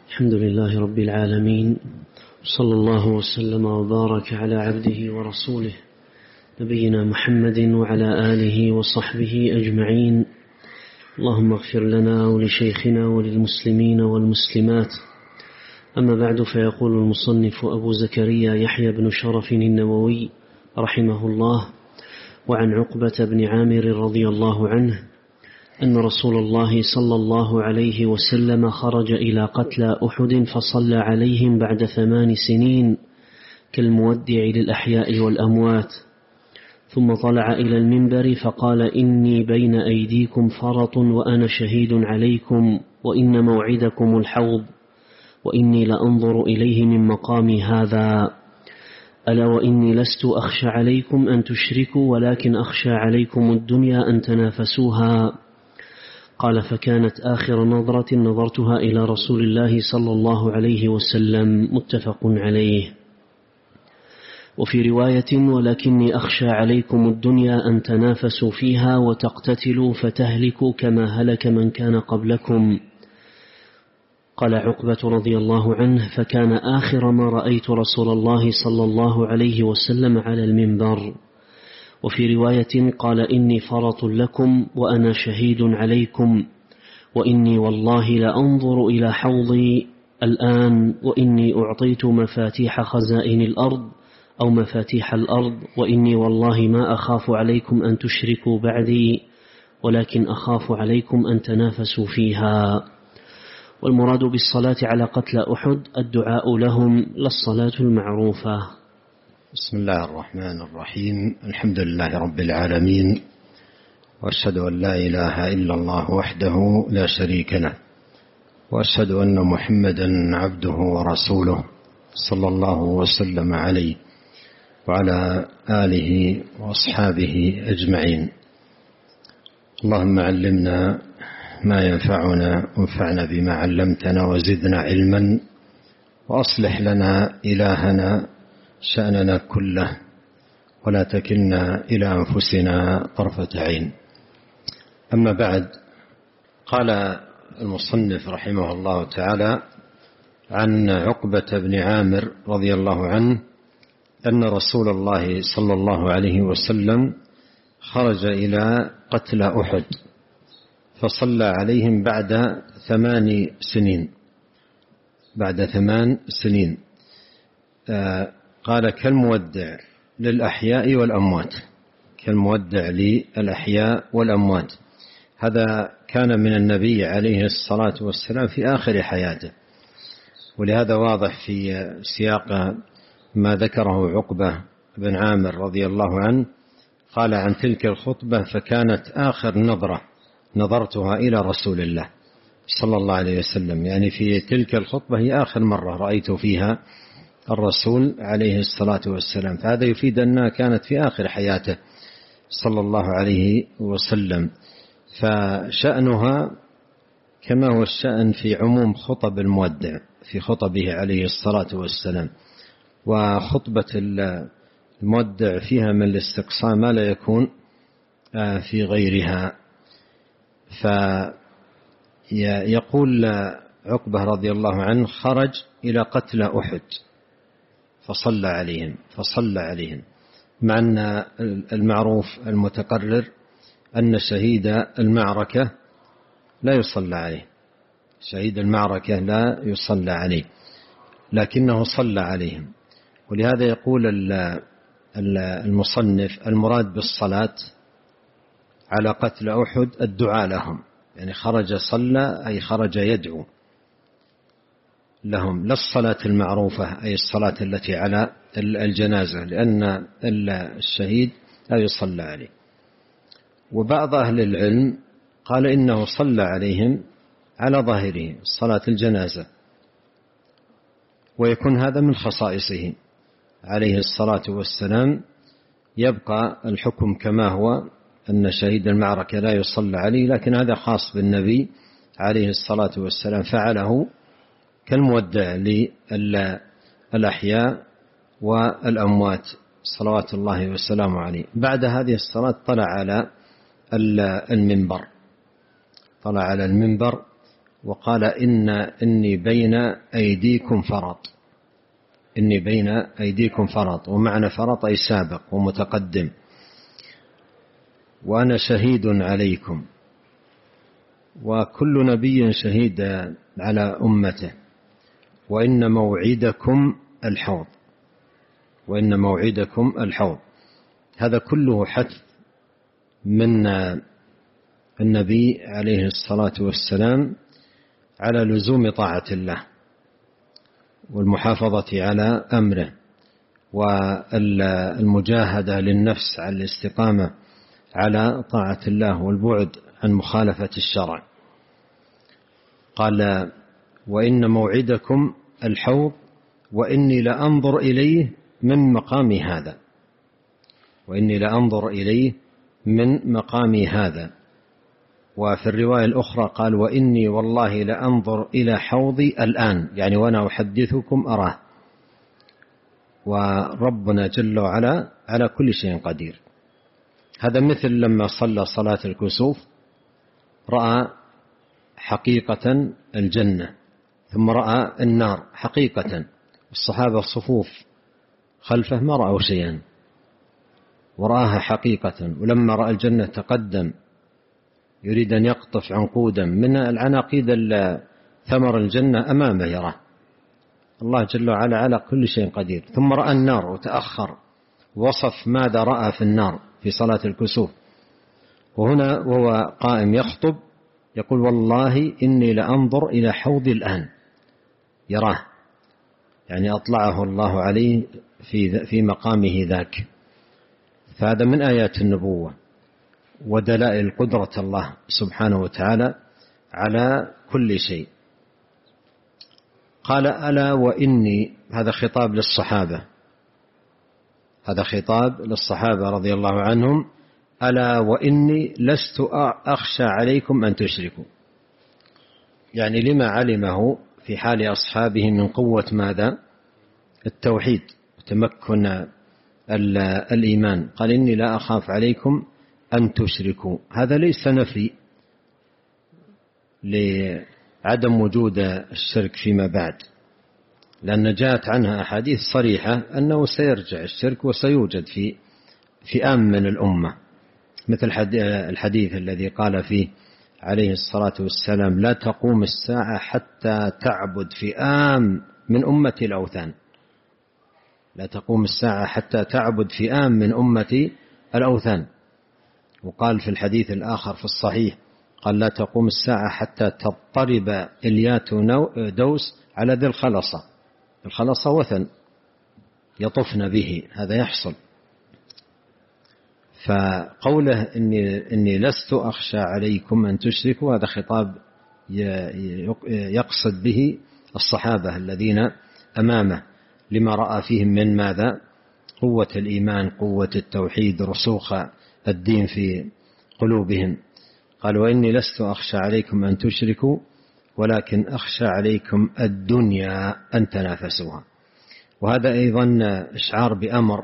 الحمد لله رب العالمين، صلى الله وسلم وبارك على عبده ورسوله نبينا محمد وعلى آله وصحبه أجمعين. اللهم اغفر لنا ولشيخنا وللمسلمين والمسلمات. أما بعد، فيقول المصنف أبو زكريا يحيى بن شرف النووي رحمه الله: وعن عقبة بن عامر رضي الله عنه أن رسول الله صلى الله عليه وسلم خرج إلى قتلى أحد فصلى عليهم بعد 8 سنين كالمودع للأحياء والأموات، ثم طلع إلى المنبر فقال: إني بين أيديكم فرط وأنا شهيد عليكم، وإن موعدكم الحوض، وإني لأنظر إليه من مقامي هذا، ألا وإني لست أخشى عليكم أن تشركوا، ولكن أخشى عليكم الدنيا أن تنافسوها. قال: فكانت آخر نظرة نظرتها إلى رسول الله صلى الله عليه وسلم. متفق عليه. وفي رواية: ولكني أخشى عليكم الدنيا أن تنافسوا فيها وتقتتلوا فتهلكوا كما هلك من كان قبلكم. قال عقبة رضي الله عنه: فكان آخر ما رأيت رسول الله صلى الله عليه وسلم على المنبر. وفي رواية قال: إني فرط لكم وأنا شهيد عليكم، وإني والله لأنظر إلى حوضي الآن، وإني أعطيت مفاتيح خزائن الأرض أو مفاتيح الأرض، وإني والله ما أخاف عليكم أن تشركوا بعدي، ولكن أخاف عليكم أن تنافسوا فيها. والمراد بالصلاة على قتلى أحد الدعاء لهم، لا الصلاة المعروفة. بسم الله الرحمن الرحيم. الحمد لله رب العالمين، وأشهد أن لا إله إلا الله وحده لا شريك له، وأشهد أن محمدا عبده ورسوله صلى الله وسلم عليه وعلى آله وأصحابه أجمعين. اللهم علمنا ما ينفعنا، وانفعنا بما علمتنا، وزدنا علما، وأصلح لنا إلهنا شأننا كله، ولا تكلنا إلى أنفسنا طرفة عين. أما بعد، قال المصنف رحمه الله تعالى عن عقبة بن عامر رضي الله عنه أن رسول الله صلى الله عليه وسلم خرج إلى قتلى أحد فصلى عليهم بعد 8 سنين. بعد 8 سنين. قال: كالمودع للأحياء والأموات. كالمودع للأحياء والأموات. هذا كان من النبي عليه الصلاة والسلام في آخر حياته، ولهذا واضح في سياق ما ذكره عقبة بن عامر رضي الله عنه. قال عن تلك الخطبة: فكانت آخر نظرة نظرتها إلى رسول الله صلى الله عليه وسلم، يعني في تلك الخطبة هي آخر مرة رأيت فيها الرسول عليه الصلاة والسلام. فهذا يفيد أنها كانت في آخر حياته صلى الله عليه وسلم، فشأنها كما هو الشأن في عموم خطب المودع في خطبه عليه الصلاة والسلام. وخطبة المودع فيها من الاستقصاء ما لا يكون في غيرها. فيقول عقبة رضي الله عنه: خرج إلى قتلى أحد فصلى عليهم، مع أن المعروف المتقرر أن شهيد المعركة لا يصلى عليه. شهيد المعركة لا يصلى عليه، لكنه صلى عليهم. ولهذا يقول المصنف: المراد بالصلاة على قتل أحد الدعاء لهم، يعني خرج صلى أي خرج يدعو لهم، لا الصلاة المعروفة أي الصلاة التي على الجنازة، لأن الشهيد لا يصلى عليه. وبعض أهل العلم قال إنه صلى عليهم على ظاهره صلاة الجنازة، ويكون هذا من خصائصه عليه الصلاة والسلام. يبقى الحكم كما هو أن شهيد المعركة لا يصلى عليه، لكن هذا خاص بالنبي عليه الصلاة والسلام، فعله كالمودع للأحياء والأموات صلوات الله وسلامه عليه. بعد هذه الصلاة طلع على المنبر وقال إني بين أيديكم فرط. إني بين أيديكم فرط، ومعنى فرط أي سابق ومتقدم. وأنا شهيد عليكم. وكل نبي شهيد على أمته. وإن موعدكم الحوض. وإن موعدكم الحوض. هذا كله حث من النبي عليه الصلاة والسلام على لزوم طاعة الله والمحافظة على أمره، والمجاهدة للنفس على الاستقامة على طاعة الله والبعد عن مخالفة الشرع. قال: وإن موعدكم الحوض وإني لأنظر إليه من مقامي هذا. وإني لأنظر إليه من مقامي هذا. وفي الرواية الأخرى قال: وإني والله لأنظر إلى حوضي الآن، يعني وأنا أحدثكم أراه. وربنا جل وعلا على كل شيء قدير. هذا مثل لما صلى صلاة الكسوف رأى حقيقة الجنة، ثم رأى النار حقيقة. الصحابة الصفوف خلفه ما رأوا شيئا، ورآها حقيقة. ولما رأى الجنة تقدم يريد أن يقطف عنقودا من العناقيد ثمر الجنة أمامه يراه. الله جل وعلا على كل شيء قدير. ثم رأى النار وتأخر، وصف ماذا رأى في النار في صلاة الكسوف. وهنا وهو قائم يخطب يقول: والله إني لأنظر إلى حوضي الآن. يراه، يعني أطلعه الله عليه في مقامه ذاك. فهذا من آيات النبوة ودلائل قدرة الله سبحانه وتعالى على كل شيء. قال: ألا وإني، هذا خطاب للصحابة، هذا خطاب للصحابة رضي الله عنهم. ألا وإني لست أخشى عليكم أن تشركوا، يعني لما علمه في حال أصحابه من قوة ماذا؟ التوحيد وتمكن الإيمان. قال: إني لا أخاف عليكم أن تشركوا. هذا ليس نفي لعدم وجود الشرك فيما بعد، لأن جاءت عنها أحاديث صريحة أنه سيرجع الشرك وسيوجد في فئام من الأمة، مثل الحديث الذي قال فيه عليه الصلاة والسلام: لا تقوم الساعة حتى تعبد فئام من أمتي الأوثان. لا تقوم الساعة حتى تعبد فئام من أمتي الأوثان. وقال في الحديث الآخر في الصحيح قال: لا تقوم الساعة حتى تضطرب إليات دوس على ذي الخلصة. الخلصة وثن يطفن به، هذا يحصل. فقوله إني لست أخشى عليكم أن تشركوا، هذا خطاب يقصد به الصحابة الذين أمامه لما رأى فيهم من ماذا؟ قوة الإيمان، قوة التوحيد، رسوخ الدين في قلوبهم. قال: وإني لست أخشى عليكم أن تشركوا ولكن أخشى عليكم الدنيا أن تنافسوها. وهذا أيضا إشعار بأمر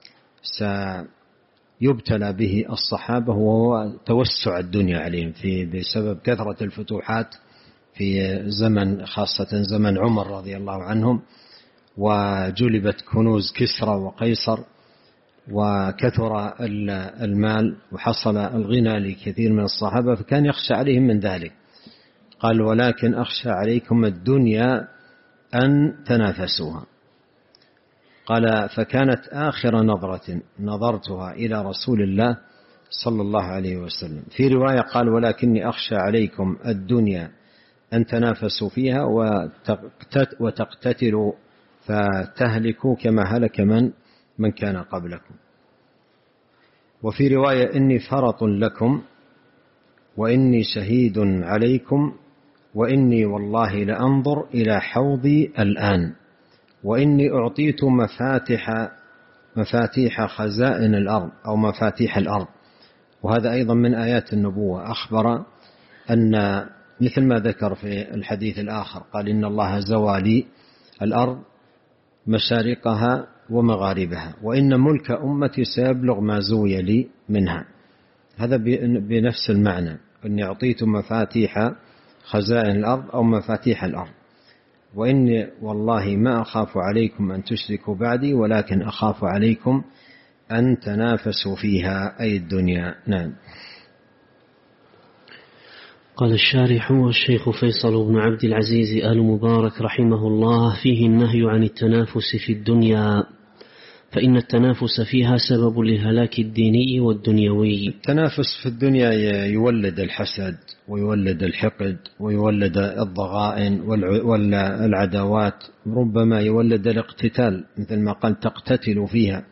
سيبتلى به الصحابة، وهو توسع الدنيا عليهم بسبب كثرة الفتوحات في زمن، خاصة زمن عمر رضي الله عنهم، وجلبت كنوز كسرى وقيصر، وكثر المال، وحصل الغنى لكثير من الصحابة، فكان يخشى عليهم من ذلك. قال: ولكن أخشى عليكم الدنيا أن تنافسوها. قال: فكانت آخر نظرة نظرتها إلى رسول الله صلى الله عليه وسلم. في رواية قال: ولكني أخشى عليكم الدنيا أن تنافسوا فيها وتقتتلوا فتهلكوا كما هلك من كان قبلكم. وفي رواية: إني فرط لكم وإني شهيد عليكم وإني والله لأنظر إلى حوضي الآن وإني أعطيت مفاتيح خزائن الأرض أو مفاتيح الأرض. وهذا أيضا من آيات النبوة. أخبر أن مثل ما ذكر في الحديث الآخر قال: إن الله زوى لي الأرض مشارقها ومغاربها وإن ملك أمتي سيبلغ ما زوي لي منها. هذا بنفس المعنى، أني أعطيت مفاتيح خزائن الأرض أو مفاتيح الأرض. وإني والله ما أخاف عليكم أن تشركوا بعدي ولكن أخاف عليكم أن تنافسوا فيها أي الدنيا. نعم. قال الشارح والشيخ فيصل بن عبد العزيز آل مبارك رحمه الله: فيه النهي عن التنافس في الدنيا، فإن التنافس فيها سبب للهلاك الديني والدنيوي. التنافس في الدنيا يولد الحسد ويولد الحقد ويولد الضغائن والعداوات، ربما يولد الاقتتال مثل ما قال تقتتل فيها.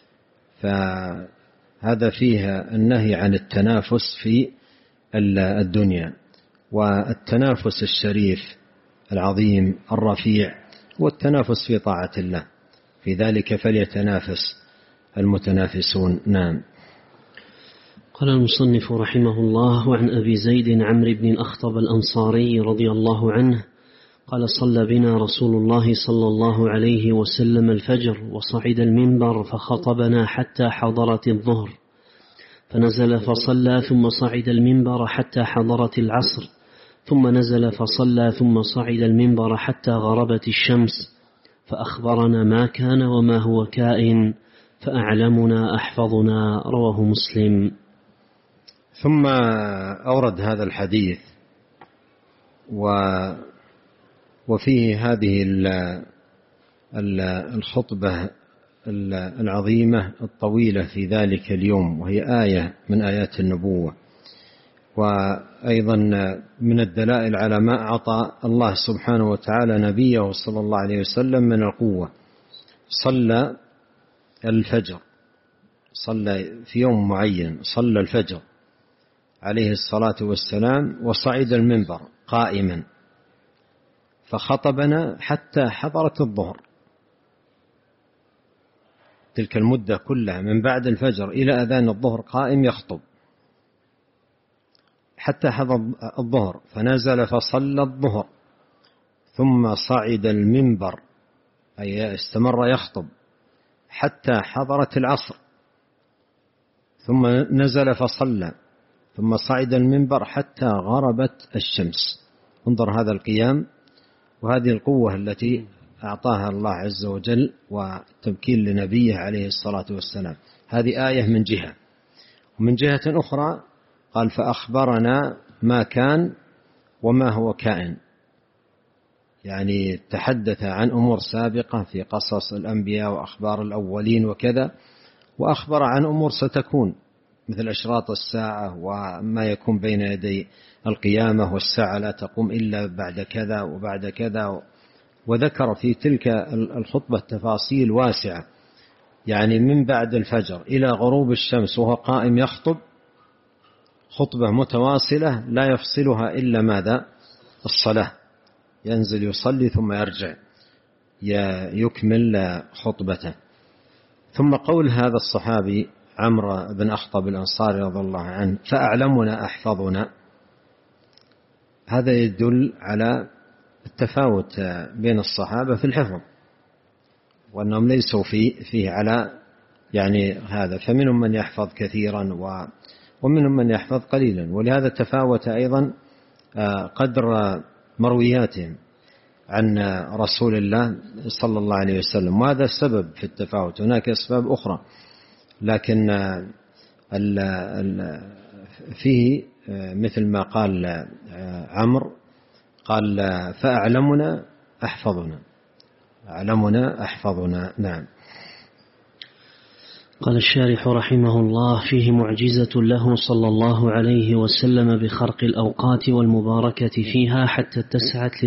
فهذا فيها النهي عن التنافس في الدنيا. والتنافس الشريف العظيم الرفيع والتنافس في طاعة الله، في ذلك فليتنافس المتنافسون. نعم. قال المصنف رحمه الله: وعن أبي زيد عمرو بن الأخطب الأنصاري رضي الله عنه قال: صلى بنا رسول الله صلى الله عليه وسلم الفجر وصعد المنبر فخطبنا حتى حضرت الظهر، فنزل فصلى ثم صعد المنبر حتى حضرت العصر، ثم نزل فصلى ثم صعد المنبر حتى غربت الشمس، فأخبرنا ما كان وما هو كائن، فأعلمنا أحفظنا. رواه مسلم. ثم أورد هذا الحديث وفيه هذه الخطبة العظيمة الطويلة في ذلك اليوم، وهي آية من آيات النبوة، وأيضا من الدلائل على ما أعطى الله سبحانه وتعالى نبيه صلى الله عليه وسلم من القوة. صلى الفجر، صلى في يوم معين، صلى الفجر عليه الصلاة والسلام وصعد المنبر قائما فخطبنا حتى حضرت الظهر. تلك المدة كلها من بعد الفجر إلى أذان الظهر قائم يخطب حتى حضر الظهر، فنزل فصلى الظهر ثم صعد المنبر أي استمر يخطب حتى حضرت العصر، ثم نزل فصلى ثم صعد المنبر حتى غربت الشمس. انظر هذا القيام وهذه القوة التي أعطاها الله عز وجل وتمكين لنبيه عليه الصلاة والسلام. هذه آية من جهة، ومن جهة أخرى قال: فأخبرنا ما كان وما هو كائن، يعني تحدث عن أمور سابقة في قصص الأنبياء وأخبار الأولين وكذا، وأخبر عن أمور ستكون مثل أشراط الساعة وما يكون بين يدي القيامة، والساعة لا تقوم إلا بعد كذا وبعد كذا، وذكر في تلك الخطبة تفاصيل واسعة، يعني من بعد الفجر إلى غروب الشمس وهو قائم يخطب خطبة متواصلة لا يفصلها إلا ماذا؟ الصلاة، ينزل يصلي ثم يرجع يكمل خطبته. ثم قول هذا الصحابي عمرو بن أخطب الأنصاري رضي الله عنه: فأعلمنا أحفظنا، هذا يدل على التفاوت بين الصحابة في الحفظ، وأنهم ليسوا فيه على يعني هذا، فمنهم من يحفظ كثيرا ومنهم من يحفظ قليلا، ولهذا تفاوت أيضا قدر مروياتهم عن رسول الله صلى الله عليه وسلم، وهذا السبب في التفاوت. هناك أسباب أخرى، لكن فيه مثل ما قال عمرو، قال: فأعلمنا أحفظنا، أعلمنا أحفظنا. نعم. قال الشارح رحمه الله: فيه معجزة له صلى الله عليه وسلم بخرق الأوقات والمباركة فيها حتى اتسعت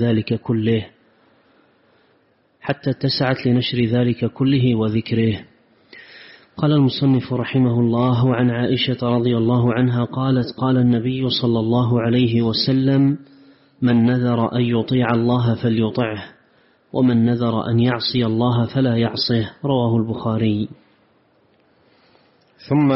لنشر ذلك كله وذكره. قال المصنف رحمه الله: عن عائشة رضي الله عنها قالت: قال النبي صلى الله عليه وسلم: من نذر أن يطيع الله فليطعه، ومن نذر أن يعصي الله فلا يعصيه. رواه البخاري. ثم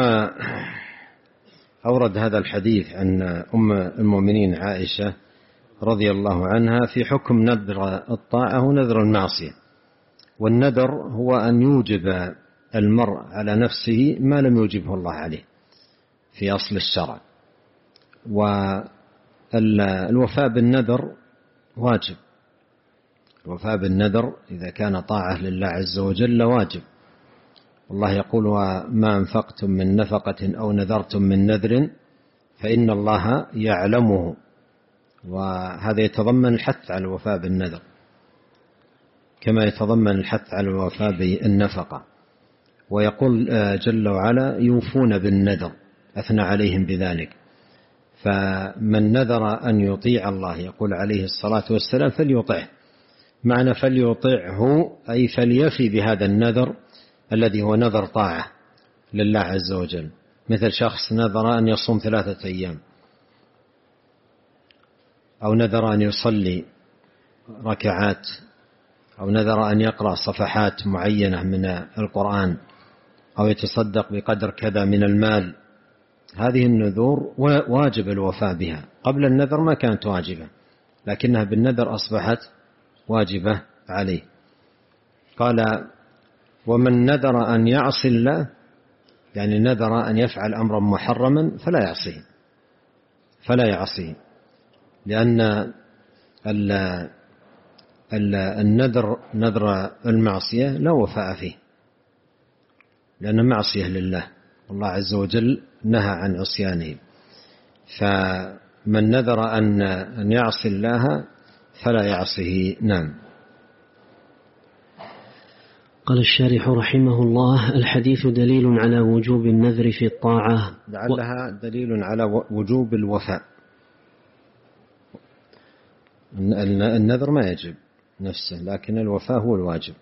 أورد هذا الحديث عن أم المؤمنين عائشة رضي الله عنها في حكم نذر الطاعة ونذر المعصية. والنذر هو أن يوجب المرء على نفسه ما لم يوجبه الله عليه في أصل الشرع، الوفاء بالنذر واجب. الوفاء بالنذر إذا كان طاعة لله عز وجل واجب. الله يقول: وما أنفقتم من نفقة أو نذرتم من نذر فإن الله يعلمه. وهذا يتضمن الحث على الوفاء بالنذر كما يتضمن الحث على الوفاء بالنفقة. ويقول جل وعلا: يوفون بالنذر، أثنى عليهم بذلك. فمن نذر أن يطيع الله، يقول عليه الصلاة والسلام، فليطعه. معنى فليطعه أي فليفي بهذا النذر الذي هو نذر طاعة لله عز وجل. مثل شخص نذر أن يصوم 3 أيام، أو نذر أن يصلي ركعات، أو نذر أن يقرأ صفحات معينة من القرآن، أو يتصدق بقدر كذا من المال. هذه النذور واجب الوفاء بها. قبل النذر ما كانت واجبة، لكنها بالنذر أصبحت واجبة عليه. قال: ومن نذر أن يعصي الله، يعني نذر أن يفعل أمرا محرما فلا يعصيه، لأن النذر، نذر المعصية، لا وفاء فيه، لأنه معصية لله، الله عز وجل نهى عن عصيانه. فمن نذر أن يعصي الله فلا يعصيه. نعم. قال الشارح رحمه الله: الحديث دليل على وجوب النذر في الطاعة، لعلها دليل على وجوب الوفاء. النذر ما يجب نفسه، لكن الوفاء هو الواجب.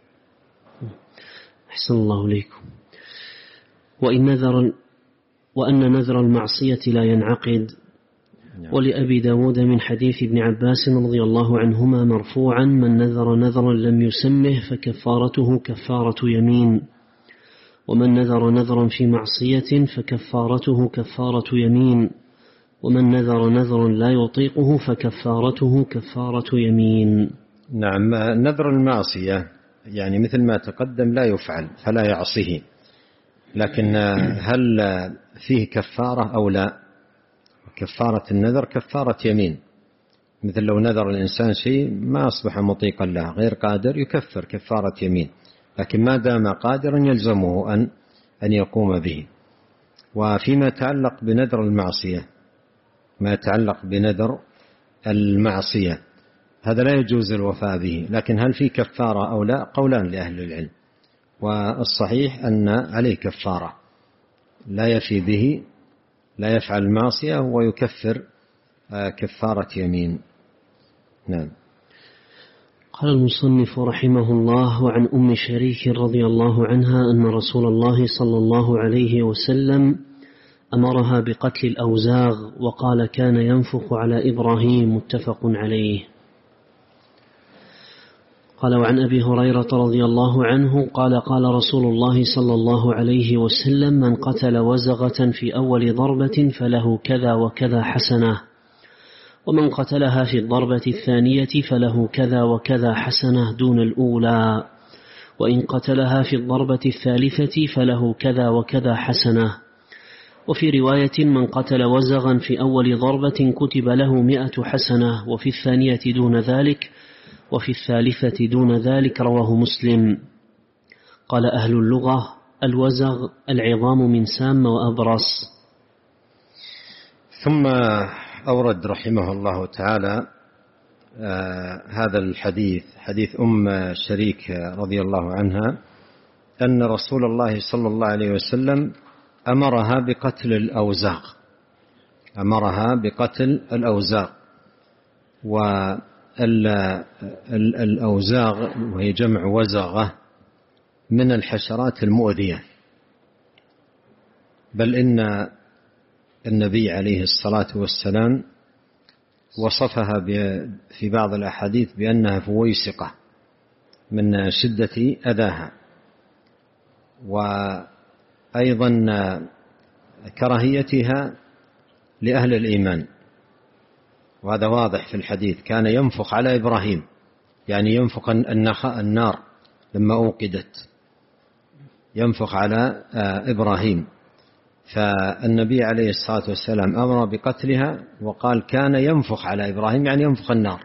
أحسن الله إليكم. وأن نذر المعصية لا ينعقد. ولأبي داود من حديث ابن عباس رضي الله عنهما مرفوعا: من نذر نذرا لم يسمه فكفارته كفارة يمين، ومن نذر نذرا في معصية فكفارته كفارة يمين، ومن نذر نذرا لا يطيقه فكفارته كفارة يمين. نعم. نذر المعصية يعني مثل ما تقدم لا يفعل فلا يعصيه، لكن هل فيه كفارة أو لا؟ كفارة النذر كفارة يمين. مثل لو نذر الإنسان شيء ما أصبح مطيقا له، غير قادر، يكفر كفارة يمين، لكن ما دام قادرا يلزمه أن يقوم به. وفيما يتعلق بنذر المعصية، ما يتعلق بنذر المعصية هذا لا يجوز الوفاء به، لكن هل في كفارة أو لا؟ قولان لأهل العلم، والصحيح أن عليه كفارة، لا يفي به، لا يفعل المعصية ويكفر كفارة يمين. نعم. قال المصنف رحمه الله: وعن أم شريك رضي الله عنها أن رسول الله صلى الله عليه وسلم أمرها بقتل الأوزاغ، وقال: كان ينفخ على إبراهيم. متفق عليه. قال: وعن أبي هريرة رضي الله عنه قال: قال رسول الله صلى الله عليه وسلم: من قتل وزغة في أول ضربة فله كذا وكذا حسنة، ومن قتلها في الضربة الثانية فله كذا وكذا حسنة دون الأولى، وإن قتلها في الضربة الثالثة فله كذا وكذا حسنة. وفي رواية: من قتل وزغا في أول ضربة كتب له 100 حسنة، وفي الثانية دون ذلك، وفي الثالثة دون ذلك. رواه مسلم. قال أهل اللغة: الوزغ العظام من سام وأبرص. ثم أورد رحمه الله تعالى هذا الحديث، حديث أم شريك رضي الله عنها، أن رسول الله صلى الله عليه وسلم أمرها بقتل الأوزاغ، أمرها بقتل الأوزاغ. والأوزاغ وهي جمع وزغة من الحشرات المؤذية، بل إن النبي عليه الصلاة والسلام وصفها في بعض الأحاديث بأنها فويسقة من شدة أذاها، وأيضا كراهيتها لأهل الإيمان، وهذا واضح في الحديث. كان ينفخ على إبراهيم، يعني ينفخ النار لما أوقدت، ينفخ على إبراهيم، فالنبي عليه الصلاة والسلام أمر بقتلها وقال كان ينفخ على إبراهيم، يعني ينفخ النار.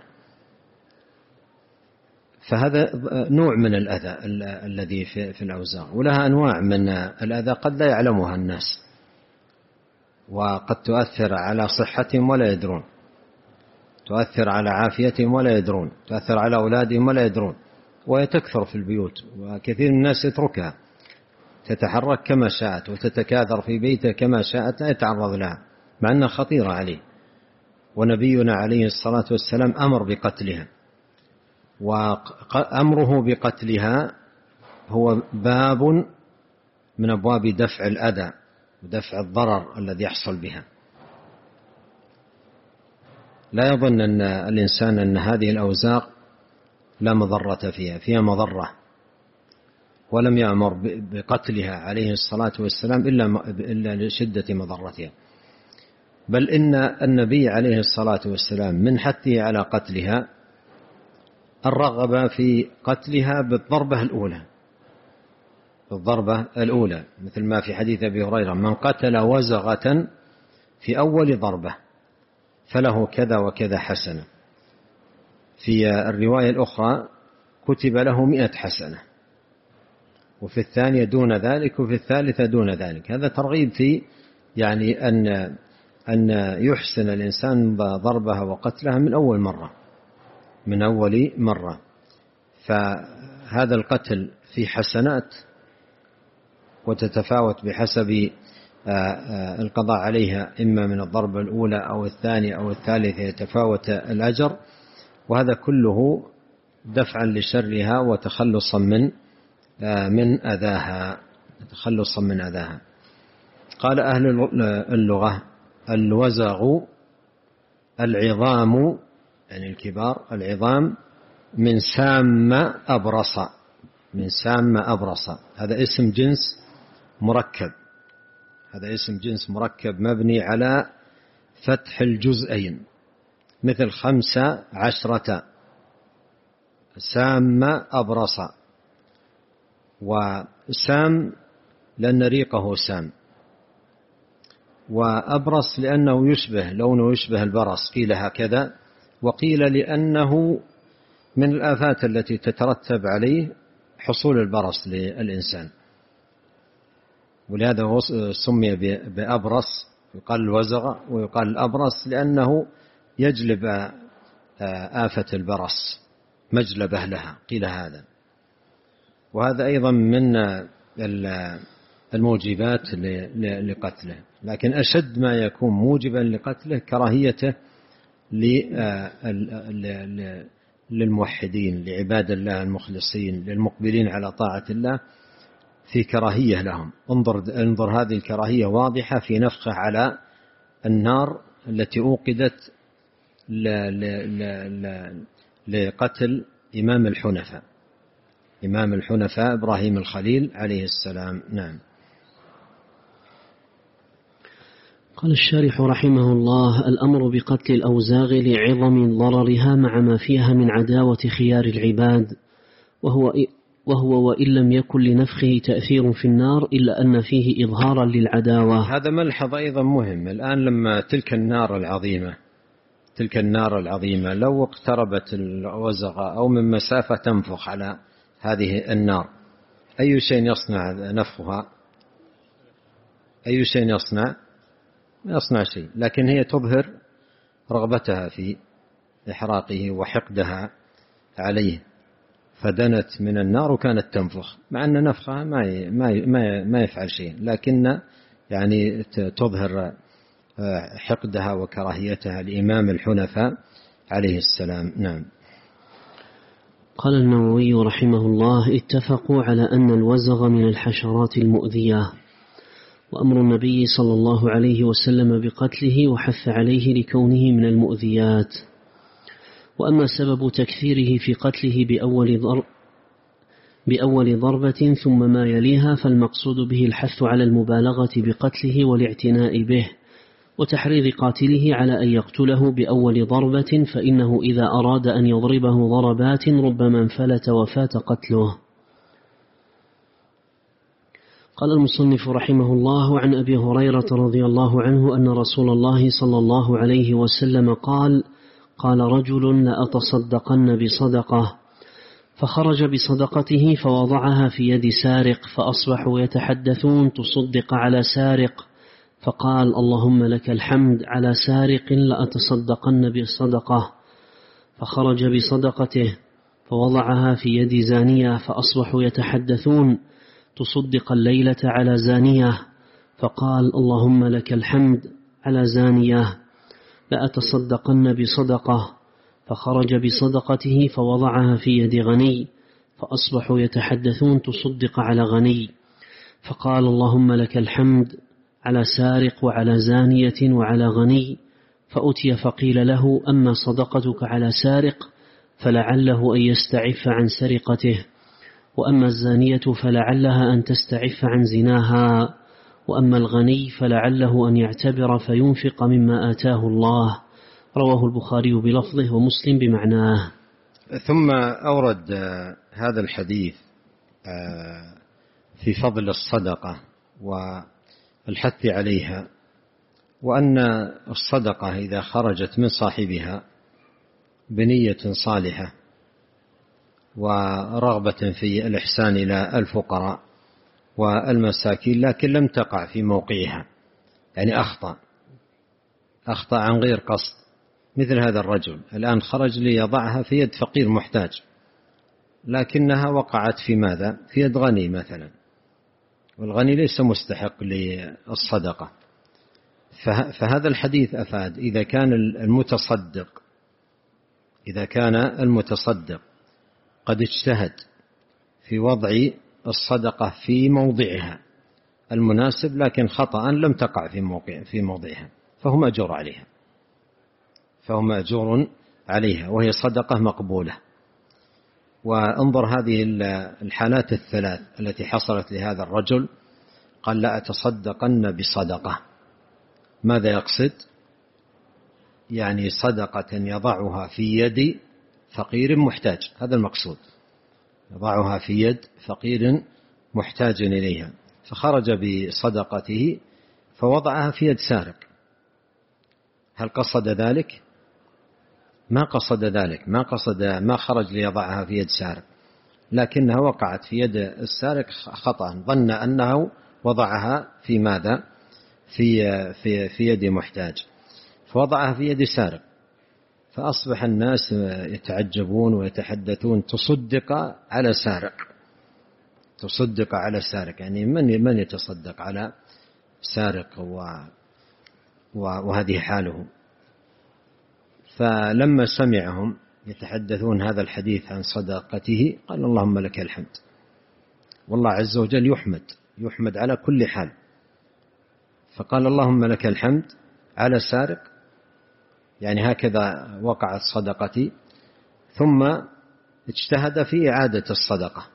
فهذا نوع من الأذى الذي في الأوزاغ، ولها أنواع من الأذى قد لا يعلمها الناس، وقد تؤثر على صحتهم ولا يدرون، تؤثر على عافيتهم ولا يدرون، تؤثر على أولادهم ولا يدرون، وتكثر في البيوت، وكثير من الناس يتركها تتحرك كما شاءت وتتكاثر في بيته كما شاءت، لا يتعرض لها مع أنها خطيرة عليه. ونبينا عليه الصلاة والسلام أمر بقتلها، وأمره بقتلها هو باب من أبواب دفع الأذى ودفع الضرر الذي يحصل بها. لا يظن أن الإنسان أن هذه الأوزاق لا مضرة فيها مضرة، ولم يأمر بقتلها عليه الصلاة والسلام إلا لشدة مضرتها، بل إن النبي عليه الصلاة والسلام من حثه على قتلها الرغبة في قتلها بالضربة الأولى، مثل ما في حديث أبي هريرة: من قتل وزغة في أول ضربة فله كذا وكذا حسنة. في الرواية الأخرى كتب له 100 حسنة، وفي الثانية دون ذلك، وفي الثالثة دون ذلك. هذا ترغيب في يعني أن يحسن الإنسان ضربها وقتلها من أول مرة. فهذا القتل في حسنات، وتتفاوت بحسب القضاء عليها، إما من الضربة الأولى أو الثانية أو الثالثة يتفاوت الأجر، وهذا كله دفعا لشرها وتخلصا من أذاها. قال أهل اللغة: الوزغ العظام، يعني الكبار، العظام من سام أبرص. هذا اسم جنس مركب مبني على فتح الجزئين، مثل 15 سام أبرص. وسام لأن ريقه سام، وأبرص لأنه لونه يشبه البرص، قيل هكذا، وقيل لأنه من الآفات التي تترتب عليه حصول البرص للإنسان، ولهذا سمي بأبرص. يقال الوزغ ويقال الأبرص لأنه يجلب آفة البرص، مجلبه لها، قيل هذا. وهذا أيضا من الموجبات لقتله، لكن أشد ما يكون موجبا لقتله كراهيته للموحدين، لعباد الله المخلصين، للمقبلين على طاعة الله، في كراهية لهم. انظر هذه الكراهية واضحة في نفخه على النار التي أوقدت لقتل إمام الحنفاء إبراهيم الخليل عليه السلام. نعم. قال الشارح رحمه الله: الأمر بقتل الأوزاغ لعظم ضررها مع ما فيها من عداوة خيار العباد، وهو وإن لم يكن لنفخه تأثير في النار إلا أن فيه إظهارا للعداوة. هذا ملحظ أيضا مهم. الآن لما تلك النار العظيمة لو اقتربت الوزغة أو من مسافة تنفخ على هذه النار، أي شيء يصنع نفخها؟ ما يصنع شيء، لكن هي تظهر رغبتها في إحراقه وحقدها عليه، فدنت من النار وكانت تنفخ، مع أن نفخها ما يفعل شيء، لكن يعني تظهر حقدها وكراهيتها لإمام الحنفاء عليه السلام. نعم. قال النووي رحمه الله: اتفقوا على أن الوزغ من الحشرات المؤذية، وأمر النبي صلى الله عليه وسلم بقتله وحث عليه لكونه من المؤذيات. وأما سبب تكثيره في قتله بأول ضربة ثم ما يليها، فالمقصود به الحث على المبالغة بقتله والاعتناء به، وتحريض قاتله على أن يقتله بأول ضربة، فإنه إذا أراد أن يضربه ضربات ربما انفلت وفات قتله. قال المصنف رحمه الله: عن أبي هريرة رضي الله عنه أن رسول الله صلى الله عليه وسلم قال: قال رجل: لأتصدقن بصدقة، فخرج بصدقته فوضعها في يد سارق، فأصبحوا يتحدثون: تصدق على سارق. فقال: اللهم لك الحمد، على سارق لأتصدقن بصدقة. فخرج بصدقته فوضعها في يد زانية، فأصبحوا يتحدثون: تصدق الليلة على زانية. فقال: اللهم لك الحمد، على زانية لأتصدقن بصدقة. فخرج بصدقته فوضعها في يد غني، فأصبحوا يتحدثون: تصدق على غني. فقال: اللهم لك الحمد، على سارق وعلى زانية وعلى غني. فأتي فقيل له: أما صدقتك على سارق فلعله أن يستعف عن سرقته، وأما الزانية فلعلها أن تستعف عن زناها، وأما الغني فلعله أن يعتبر فينفق مما آتاه الله. رواه البخاري بلفظه ومسلم بمعناه. ثم أورد هذا الحديث في فضل الصدقة والحث عليها، وأن الصدقة إذا خرجت من صاحبها بنية صالحة ورغبة في الإحسان إلى الفقراء والمساكين، لكن لم تقع في موقعها، يعني أخطأ عن غير قصد، مثل هذا الرجل الآن خرج ليضعها في يد فقير محتاج، لكنها وقعت في ماذا؟ في يد غني مثلا، والغني ليس مستحق للصدقة. فهذا الحديث أفاد إذا كان المتصدق قد اجتهد في وضع الصدقة في موضعها المناسب، لكن خطأ لم تقع في موضعها، فهو مأجور عليها، وهي صدقة مقبولة. وانظر هذه الحالات الثلاث التي حصلت لهذا الرجل، قال: لا أتصدقن بصدقة. ماذا يقصد؟ يعني صدقة يضعها في يد فقير محتاج، هذا المقصود، يضعها في يد فقير محتاج إليها. فخرج بصدقته فوضعها في يد سارق. هل قصد ذلك؟ ما قصد ذلك، ما خرج ليضعها في يد سارق، لكنها وقعت في يد السارق خطأ، ظن أنه وضعها في ماذا؟ في يد محتاج، فوضعها في يد سارق. فأصبح الناس يتعجبون ويتحدثون: تصدق على سارق، يعني من يتصدق على سارق وهذه حاله. فلما سمعهم يتحدثون هذا الحديث عن صدقته قال: اللهم لك الحمد. والله عز وجل يحمد على كل حال، فقال: اللهم لك الحمد على سارق، يعني هكذا وقعت صدقتي. ثم اجتهد في إعادة الصدقة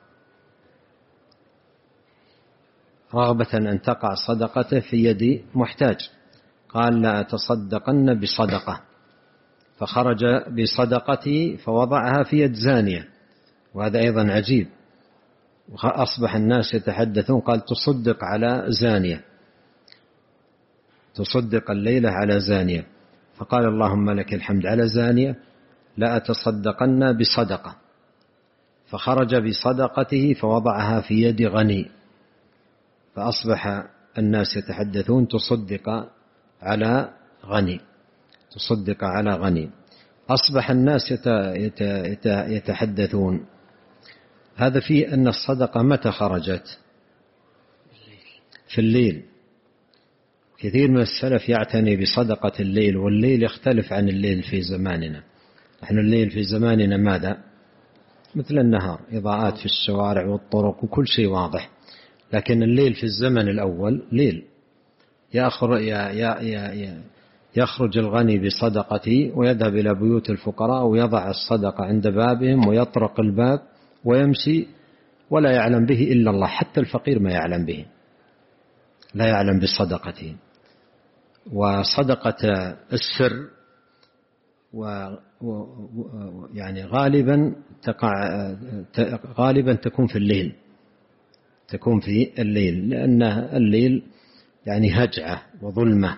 رغبة أن تقع صدقته في يد محتاج، قال: لا أتصدقن بصدقة. فخرج بصدقته فوضعها في يد زانية، وهذا أيضا عجيب. وأصبح الناس يتحدثون، قال: تصدق على زانية، تصدق الليلة على زانية. فقال: اللهم لك الحمد، على زانية لا أتصدقن بصدقة. فخرج بصدقته فوضعها في يد غني، فأصبح الناس يتحدثون: تصدق على غني، تصدق على غني. أصبح الناس يتحدثون. هذا فيه أن الصدقة متى خرجت؟ في الليل. كثير من السلف يعتني بصدقة الليل، والليل يختلف عن الليل في زماننا. نحن الليل في زماننا ماذا؟ مثل النهار، إضاءات في الشوارع والطرق وكل شيء واضح. لكن الليل في الزمن الأول ليل، يخرج الغني بصدقته ويذهب إلى بيوت الفقراء ويضع الصدقة عند بابهم ويطرق الباب ويمشي، ولا يعلم به إلا الله. حتى الفقير ما يعلم به، لا يعلم بصدقته. وصدقة السر يعني غالبا تكون في الليل، تكون في الليل، لأن الليل يعني هجعة وظلمة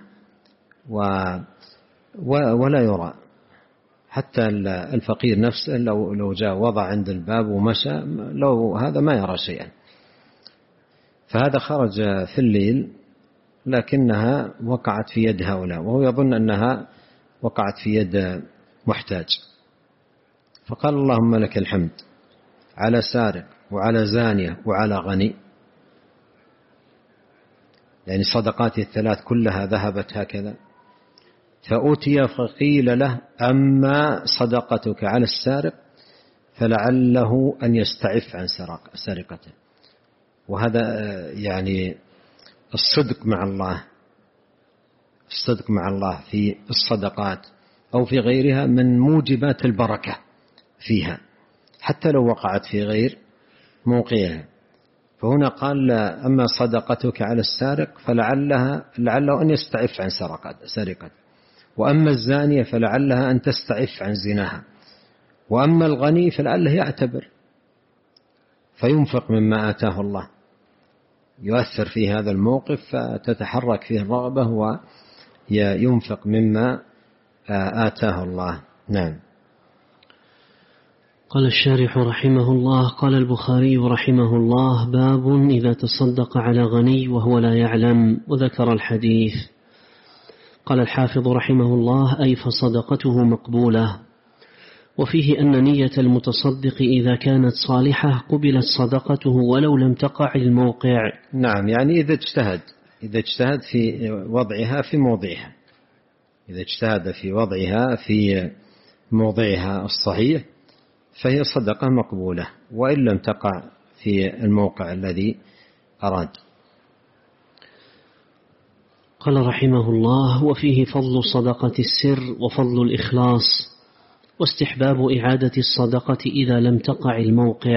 ولا يرى، حتى الفقير نفسه لو جاء وضع عند الباب ومشى لو هذا ما يرى شيئا. فهذا خرج في الليل لكنها وقعت في يد هؤلاء، وهو يظن أنها وقعت في يد محتاج، فقال اللهم لك الحمد على سارق وعلى زانية وعلى غني، يعني صدقاتي الثلاث كلها ذهبت هكذا. فأتي فقيل له أما صدقتك على السارق فلعله أن يستعف عن سرقته. وهذا يعني الصدق مع الله، الصدق مع الله في الصدقات أو في غيرها من موجبات البركة فيها حتى لو وقعت في غير موقعها. فهنا قال أما صدقتك على السارق فلعله أن يستعف عن سرقته، وأما الزانية فلعلها أن تستعف عن زناها، وأما الغني فلعله يعتبر فينفق مما آتاه الله، يؤثر في هذا الموقف فتتحرك فيه الرغبة وينفق مما آتاه الله. نعم. قال الشارح رحمه الله: قال البخاري رحمه الله: باب إذا تصدق على غني وهو لا يعلم، وذكر الحديث. قال الحافظ رحمه الله: أي فصدقته مقبولة. وفيه أن نية المتصدق إذا كانت صالحة قبلت صدقته ولو لم تقع الموقع. نعم، يعني إذا اجتهد في وضعها في موضعها، إذا اجتهد في وضعها في موضعها الصحيح فهي صدقة مقبولة، وإن لم تقع في الموقع الذي أراد. قال رحمه الله: وفيه فضل صدقة السر وفضل الإخلاص، واستحباب إعادة الصدقة إذا لم تقع الموقع،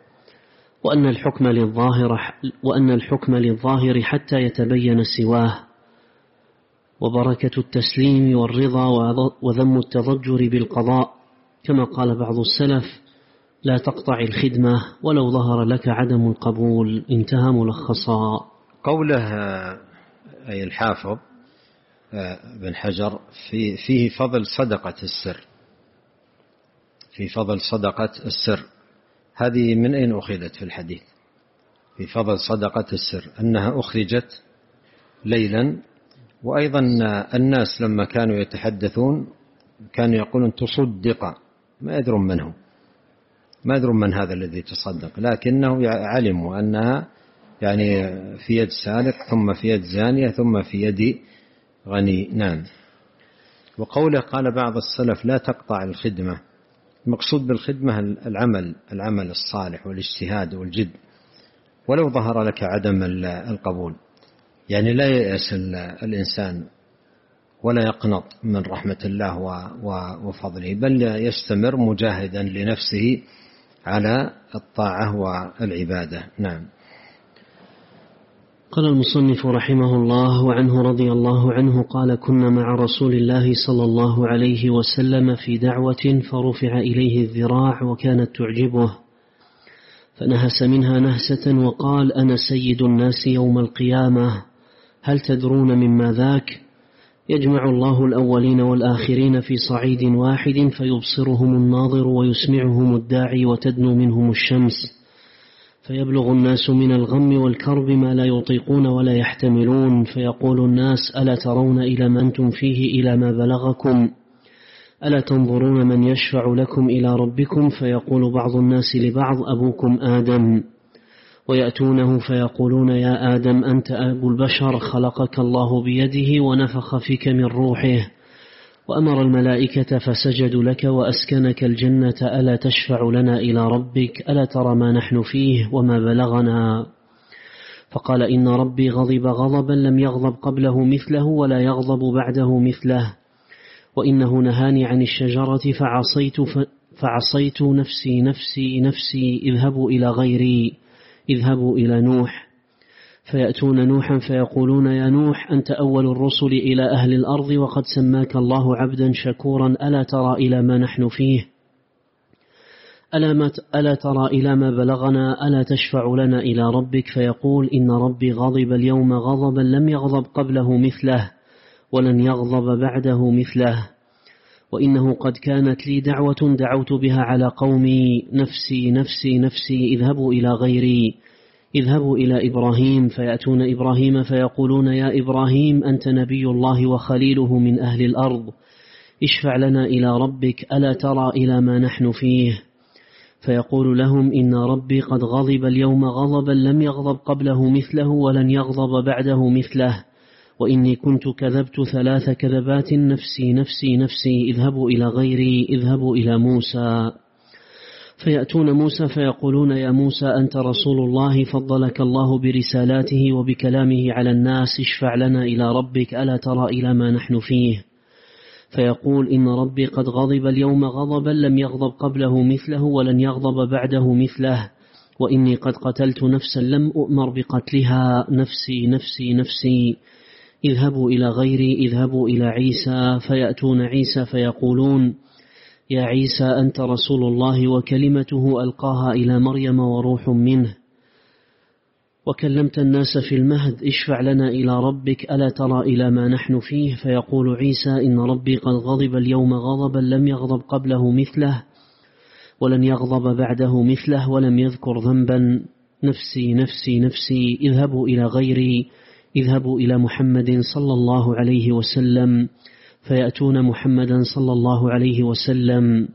وأن الحكم للظاهر حتى يتبين سواه، وبركة التسليم والرضا وذم التضجر بالقضاء، كما قال بعض السلف: لا تقطع الخدمة ولو ظهر لك عدم القبول. انتهى ملخصا. قوله أي الحافظ بن حجر فيه فضل صدقة السر، في فضل صدقة السر، هذه من أين أخذت في الحديث؟ في فضل صدقة السر أنها أخرجت ليلا، وأيضا الناس لما كانوا يتحدثون كانوا يقولون تصدق، ما يدرون من هو، ما يدرون من هذا الذي تصدق، لكنه علموا أنها يعني في يد سارق ثم في يد زانية ثم في يد غني. نعم. وقوله قال بعض السلف لا تقطع الخدمة، المقصود بالخدمة العمل الصالح والاجتهاد والجد، ولو ظهر لك عدم القبول، يعني لا ييأس الإنسان ولا يقنط من رحمة الله وفضله، بل يستمر مجاهدا لنفسه على الطاعة والعبادة. نعم. قال المصنف رحمه الله: وعنه رضي الله عنه قال: كنا مع رسول الله صلى الله عليه وسلم في دعوة فرفع إليه الذراع وكانت تعجبه، فنهس منها نهسة وقال: أنا سيد الناس يوم القيامة، هل تدرون مما ذاك؟ يجمع الله الأولين والآخرين في صعيد واحد فيبصرهم الناظر ويسمعهم الداعي وتدنو منهم الشمس، فيبلغ الناس من الغم والكرب ما لا يطيقون ولا يحتملون، فيقول الناس: ألا ترون إلى ما أنتم فيه إلى ما بلغكم؟ ألا تنظرون من يشفع لكم إلى ربكم؟ فيقول بعض الناس لبعض: أبوكم آدم. ويأتونه فيقولون: يا آدم أنت أبو البشر، خلقك الله بيده ونفخ فيك من روحه، وأمر الملائكة فسجدوا لك وأسكنك الجنة، ألا تشفع لنا إلى ربك؟ ألا ترى ما نحن فيه وما بلغنا؟ فقال: إن ربي غضب غضبا لم يغضب قبله مثله ولا يغضب بعده مثله، وإنه نهاني عن الشجرة فعصيت نفسي نفسي نفسي، اذهبوا إلى غيري، اذهبوا إلى نوح. فيأتون نوحا فيقولون: يا نوح أنت أول الرسل إلى أهل الأرض وقد سماك الله عبدا شكورا، ألا ترى إلى ما نحن فيه؟ ألا ترى إلى ما بلغنا، ألا تشفع لنا إلى ربك؟ فيقول إن ربي غضب اليوم غضبا لم يغضب قبله مثله ولن يغضب بعده مثله، وإنه قد كانت لي دعوة دعوت بها على قومي، نفسي نفسي نفسي، اذهبوا إلى غيري، اذهبوا إلى إبراهيم. فيأتون إبراهيم فيقولون يا إبراهيم أنت نبي الله وخليله من أهل الأرض، اشفع لنا إلى ربك، ألا ترى إلى ما نحن فيه؟ فيقول لهم إن ربي قد غضب اليوم غضبا لم يغضب قبله مثله ولن يغضب بعده مثله، وإني كنت كذبت 3 كذبات، نفسي نفسي نفسي، اذهبوا إلى غيري، اذهبوا إلى موسى. فيأتون موسى فيقولون يا موسى أنت رسول الله فضلك الله برسالاته وبكلامه على الناس، اشفع لنا إلى ربك، ألا ترى إلى ما نحن فيه؟ فيقول إن ربي قد غضب اليوم غضبا لم يغضب قبله مثله ولن يغضب بعده مثله، وإني قد قتلت نفسا لم أؤمر بقتلها، نفسي نفسي نفسي، اذهبوا إلى غيري، اذهبوا إلى عيسى. فيأتون عيسى فيقولون يا عيسى أنت رسول الله وكلمته ألقاها إلى مريم وروح منه، وكلمت الناس في المهد، اشفع لنا إلى ربك، ألا ترى إلى ما نحن فيه؟ فيقول عيسى إن ربي قد غضب اليوم غضبا لم يغضب قبله مثله ولن يغضب بعده مثله، ولم يذكر ذنبا، نفسي نفسي نفسي، اذهبوا إلى غيري، اذهبوا إلى محمد صلى الله عليه وسلم. فيأتون محمدا صلى الله عليه وسلم.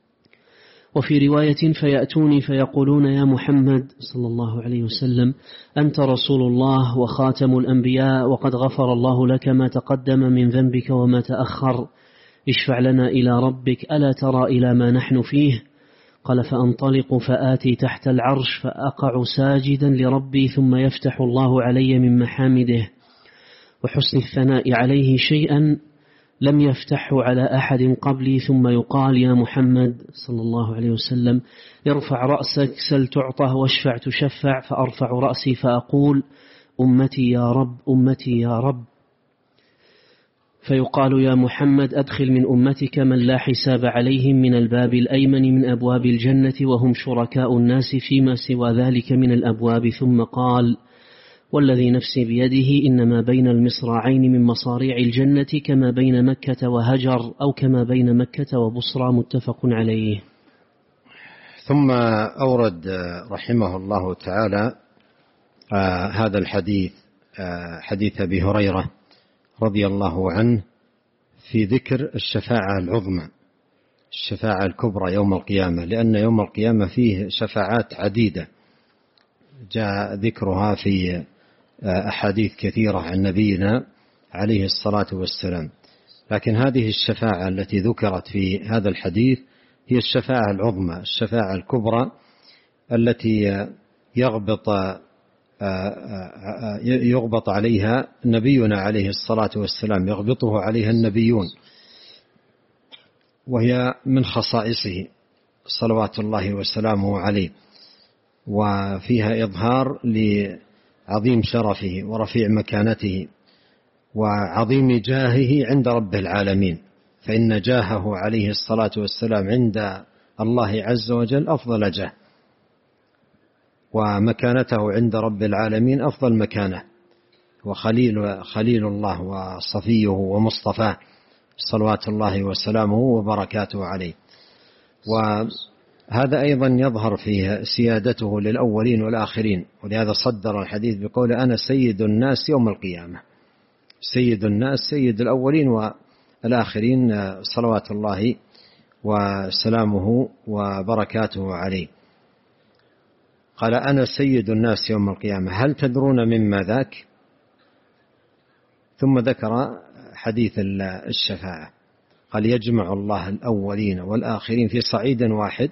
وفي رواية فيأتوني فيقولون يا محمد صلى الله عليه وسلم أنت رسول الله وخاتم الأنبياء، وقد غفر الله لك ما تقدم من ذنبك وما تأخر، اشفع لنا إلى ربك، ألا ترى إلى ما نحن فيه؟ قال فأنطلق فآتي تحت العرش فأقع ساجدا لربي، ثم يفتح الله علي من محامده وحسن الثناء عليه شيئا لم يفتحه على أحد قبلي، ثم يقال يا محمد صلى الله عليه وسلم ارفع رأسك سل تعطه واشفع تشفع، فأرفع رأسي فأقول أمتي يا رب أمتي يا رب، فيقال يا محمد أدخل من أمتك من لا حساب عليهم من الباب الأيمن من أبواب الجنة، وهم شركاء الناس فيما سوى ذلك من الأبواب. ثم قال والذي نفسي بيده إنما بين المصراعين من مصاريع الجنة كما بين مكة وهجر، أو كما بين مكة وبصرى، متفق عليه. ثم أورد رحمه الله تعالى هذا الحديث، حديث أبي هريرة رضي الله عنه، في ذكر الشفاعة العظمى، الشفاعة الكبرى يوم القيامة، لأن يوم القيامة فيه شفاعات عديدة جاء ذكرها في أحاديث كثيرة عن نبينا عليه الصلاة والسلام، لكن هذه الشفاعة التي ذكرت في هذا الحديث هي الشفاعة العظمى، الشفاعة الكبرى التي يغبط عليها نبينا عليه الصلاة والسلام، يغبطه عليها النبيون، وهي من خصائصه صلوات الله وسلامه عليه، وفيها إظهار لعظيم شرفه ورفيع مكانته وعظيم جاهه عند رب العالمين، فإن جاهه عليه الصلاة والسلام عند الله عز وجل أفضل جاه، ومكانته عند رب العالمين أفضل مكانة، وخليل الله وصفيه ومصطفاه صلوات الله وسلامه وبركاته عليه. وهذا أيضا يظهر فيه سيادته للأولين والآخرين، ولهذا صدر الحديث بقول أنا سيد الناس يوم القيامة، سيد الناس سيد الأولين والآخرين صلوات الله وسلامه وبركاته عليه. قال أنا سيد الناس يوم القيامة، هل تدرون مما ذاك؟ ثم ذكر حديث الشفاعة، قال يجمع الله الأولين والآخرين في صعيد واحد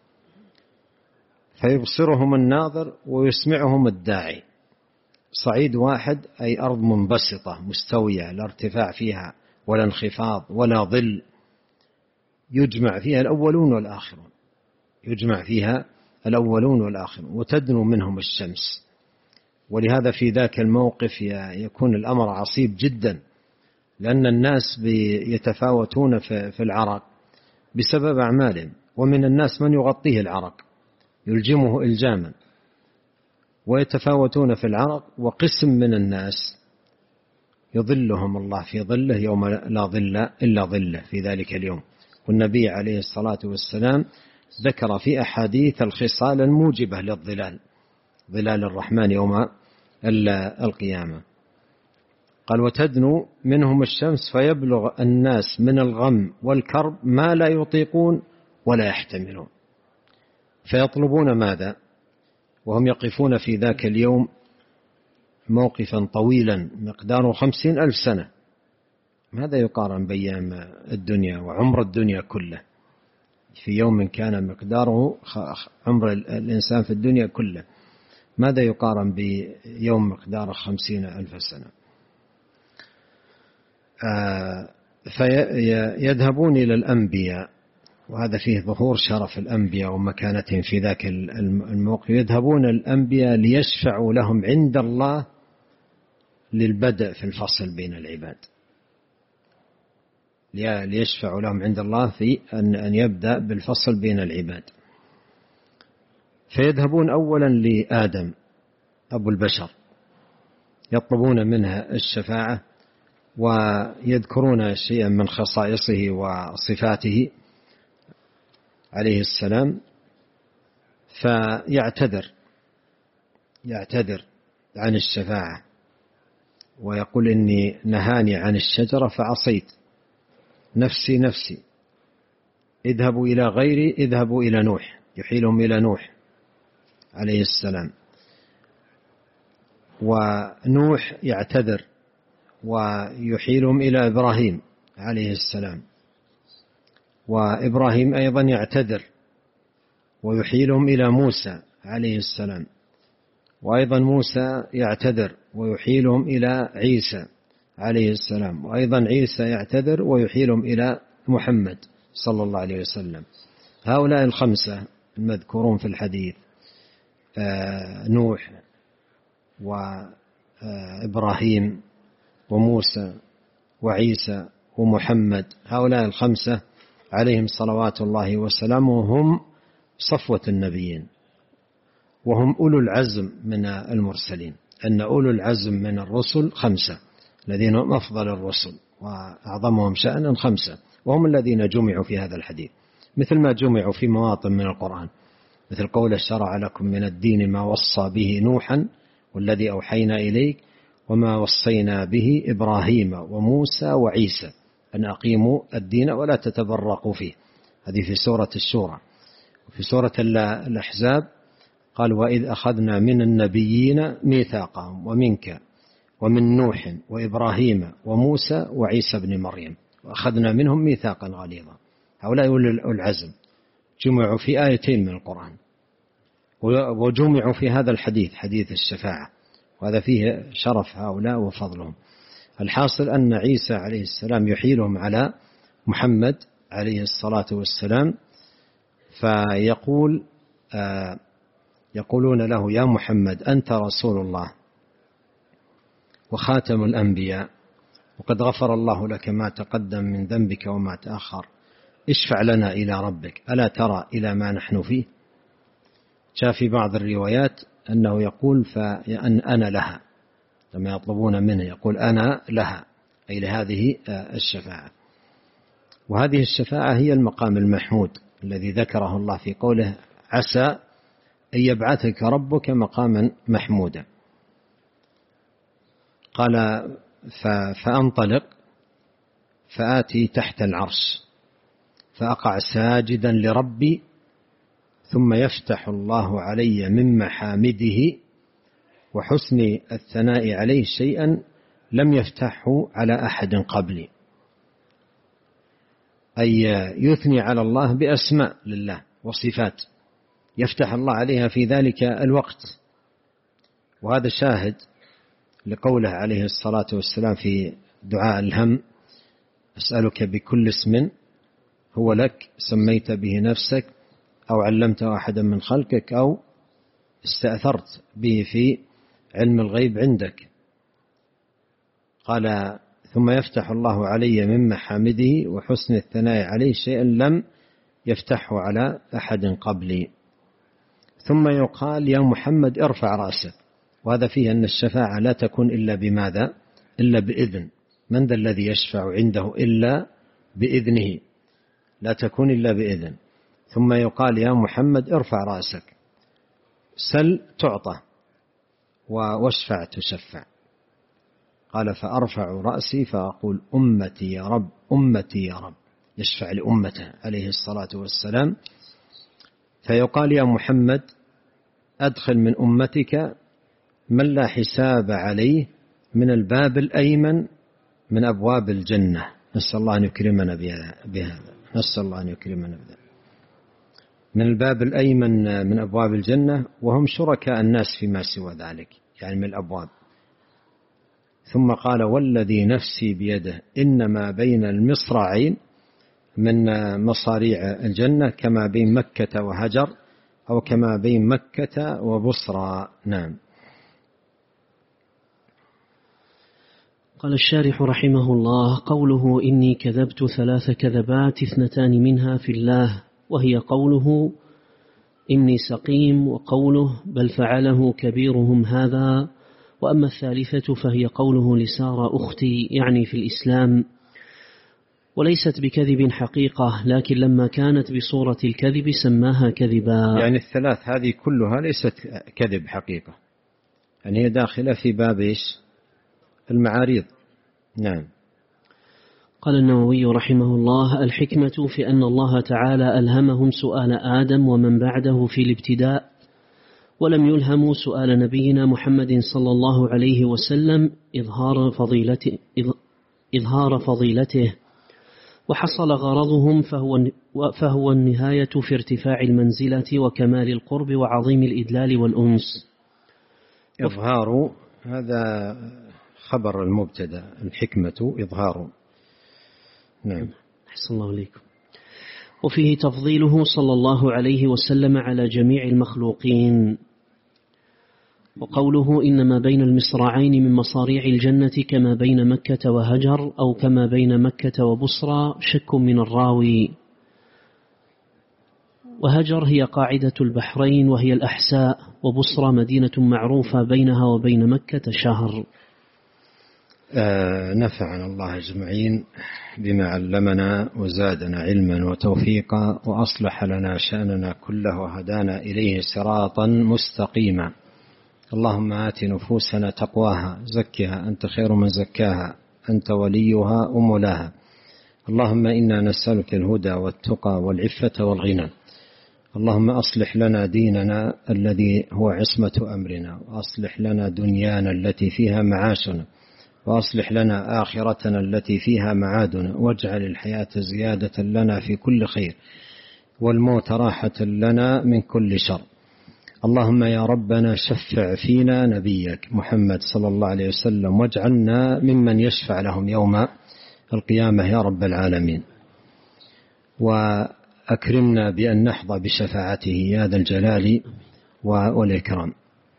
فيبصرهم الناظر ويسمعهم الداعي. صعيد واحد أي أرض منبسطة مستوية لا ارتفاع فيها ولا انخفاض ولا ظل، يجمع فيها الأولون والآخرون، يجمع فيها الأولون والآخرون وتدنو منهم الشمس. ولهذا في ذاك الموقف يكون الأمر عصيب جدا، لأن الناس يتفاوتون في العرق بسبب أعمالهم، ومن الناس من يغطيه العرق يلجمه إلجاما، ويتفاوتون في العرق، وقسم من الناس يظلهم الله في ظله يوم لا ظل إلا ظله في ذلك اليوم. والنبي عليه الصلاة والسلام ذكر في أحاديث الخصال الموجبة للظلال، ظلال الرحمن يوم القيامة. قال: وتدنو منهم الشمس فيبلغ الناس من الغم والكرب ما لا يطيقون ولا يحتملون، فيطلبون ماذا وهم يقفون في ذاك اليوم موقفا طويلا مقداره 50,000 سنة. ماذا يقارن بأيام الدنيا وعمر الدنيا كله في يوم كان مقداره عمر الإنسان في الدنيا كله؟ ماذا يقارن بيوم مقداره 50,000 سنة؟ فيذهبون إلى الأنبياء، وهذا فيه ظهور شرف الأنبياء ومكانتهم في ذاك الموقف. يذهبون الأنبياء ليشفعوا لهم عند الله للبدء في الفصل بين العباد، ليشفعوا لهم عند الله في أن يبدأ بالفصل بين العباد. فيذهبون أولا لآدم أبو البشر، يطلبون منها الشفاعة ويذكرون شيئا من خصائصه وصفاته عليه السلام، فيعتذر عن الشفاعة ويقول: إني نهاني عن الشجرة فعصيت، نفسي نفسي، اذهبوا إلى غيري، اذهبوا إلى نوح، يحيلهم إلى نوح عليه السلام. ونوح يعتذر ويحيلهم إلى إبراهيم عليه السلام، وإبراهيم أيضا يعتذر ويحيلهم إلى موسى عليه السلام، وأيضا موسى يعتذر ويحيلهم إلى عيسى عليه السلام، وأيضا عيسى يعتذر ويحيلهم إلى محمد صلى الله عليه وسلم. هؤلاء الخمسة المذكورون في الحديث، نوح وإبراهيم وموسى وعيسى ومحمد، هؤلاء الخمسة عليهم صلوات الله وسلامه هم صفوة النبيين، وهم أولو العزم من المرسلين. أن أولو العزم من الرسل 5 الذين هم أفضل الرسل وأعظمهم شأنا 5، وهم الذين جمعوا في هذا الحديث، مثل ما جمعوا في مواطن من القرآن، مثل قوله: شرع لكم من الدين ما وصى به نوحا والذي أوحينا إليك وما وصينا به إبراهيم وموسى وعيسى أن أقيموا الدين ولا تتبرقوا فيه. هذه في سورة الشورى. وفي سورة الأحزاب قال: وإذ أخذنا من النبيين ميثاقهم ومنك ومن نوح وإبراهيم وموسى وعيسى بن مريم وأخذنا منهم ميثاقا غليظا. هؤلاء أولو العزم جمعوا في آيتين من القرآن، وجمعوا في هذا الحديث، حديث الشفاعة، وهذا فيه شرف هؤلاء وفضلهم. الحاصل أن عيسى عليه السلام يحيلهم على محمد عليه الصلاة والسلام، فيقول يقولون له: يا محمد أنت رسول الله وخاتم الأنبياء، وقد غفر الله لك ما تقدم من ذنبك وما تأخر، اشفع لنا إلى ربك، ألا ترى إلى ما نحن فيه؟ جاء في بعض الروايات أنه يقول: أنا لها، لما يطلبون منه يقول: أنا لها، أي لهذه الشفاعة. وهذه الشفاعة هي المقام المحمود الذي ذكره الله في قوله: عسى أن يبعثك ربك مقاما محمودا. قال: فأنطلق فآتي تحت العرش فأقع ساجدا لربي، ثم يفتح الله علي من محامده وحسن الثناء عليه شيئا لم يفتحه على أحد قبلي، أي يثني على الله بأسماء لله وصفات يفتح الله عليها في ذلك الوقت. وهذا شاهد لقوله عليه الصلاة والسلام في دعاء الهم: أسألك بكل اسم هو لك سميت به نفسك أو علمته أحدا من خلقك أو استأثرت به في علم الغيب عندك. قال: ثم يفتح الله علي من محامده وحسن الثناء عليه شيئا لم يفتحه على أحد قبلي. ثم يقال يا محمد ارفع رأسك، وهذا فيه أن الشفاعة لا تكون إلا بماذا؟ إلا بإذن. من ذا الذي يشفع عنده إلا بإذنه؟ لا تكون إلا بإذن. ثم يقال يا محمد ارفع رأسك، سل تعطى، واشفع تشفع. قال فأرفع رأسي فأقول أمتي يا رب، أمتي يا رب، يشفع لأمته عليه الصلاة والسلام. فيقال يا محمد أدخل من أمتك من لا حساب عليه من الباب الأيمن من أبواب الجنة. نسأل الله أن يكرمنا بهذا، نسأل الله أن يكرمنا بهذا، من الباب الأيمن من أبواب الجنة، وهم شركاء الناس فيما سوى ذلك، يعني من الأبواب. ثم قال والذي نفسي بيده إنما بين المصراعين من مصاريع الجنة كما بين مكة وهجر، أو كما بين مكة وبصرى. نعم. قال الشارح رحمه الله: قوله إني كذبت 3 كذبات 2 منها في الله، وهي قوله إني سقيم، وقوله بل فعله كبيرهم هذا، وأما الثالثة فهي قوله لسارة أختي، يعني في الإسلام، وليست بكذب حقيقة، لكن لما كانت بصورة الكذب سماها كذبا. يعني الثلاث هذه كلها ليست كذب حقيقة، يعني هي داخلة في باب المعاريض. نعم. قال النووي رحمه الله: الحكمة في أن الله تعالى ألهمهم سؤال آدم ومن بعده في الابتداء، ولم يلهموا سؤال نبينا محمد صلى الله عليه وسلم إظهار فضيلته، وحصل غرضهم فهو النهاية في ارتفاع المنزلة وكمال القرب وعظيم الإدلال والأنس. إظهار هذا خبر المبتدأ، الحكمة إظهار. نعم. أحسن الله عليكم. وفيه تفضيله صلى الله عليه وسلم على جميع المخلوقين. وقوله إنما بين المصراعين من مصاريع الجنة كما بين مكة وهجر، أو كما بين مكة وبصرى، شك من الراوي. وهجر هي قاعدة البحرين وهي الأحساء، وبصرى مدينة معروفة بينها وبين مكة شهر. نفعنا الله أجمعين بما علمنا وزادنا علما وتوفيقا، وأصلح لنا شأننا كله وهدانا إليه صراطا مستقيما. اللهم آت نفوسنا تقواها، زكها أنت خير من زكاها، أنت وليها ومولاها. اللهم إنا نسألك الهدى والتقى والعفة والغنى. اللهم أصلح لنا ديننا الذي هو عصمة أمرنا، وأصلح لنا دنيانا التي فيها معاشنا، وأصلح لنا آخرتنا التي فيها معادنا، واجعل الحياة زيادة لنا في كل خير، والموت راحة لنا من كل شر. اللهم يا ربنا شفع فينا نبيك محمد صلى الله عليه وسلم، واجعلنا ممن يشفع لهم يوم القيامة يا رب العالمين، وأكرمنا بأن نحظى بشفاعته يا ذا الجلال والإكرام.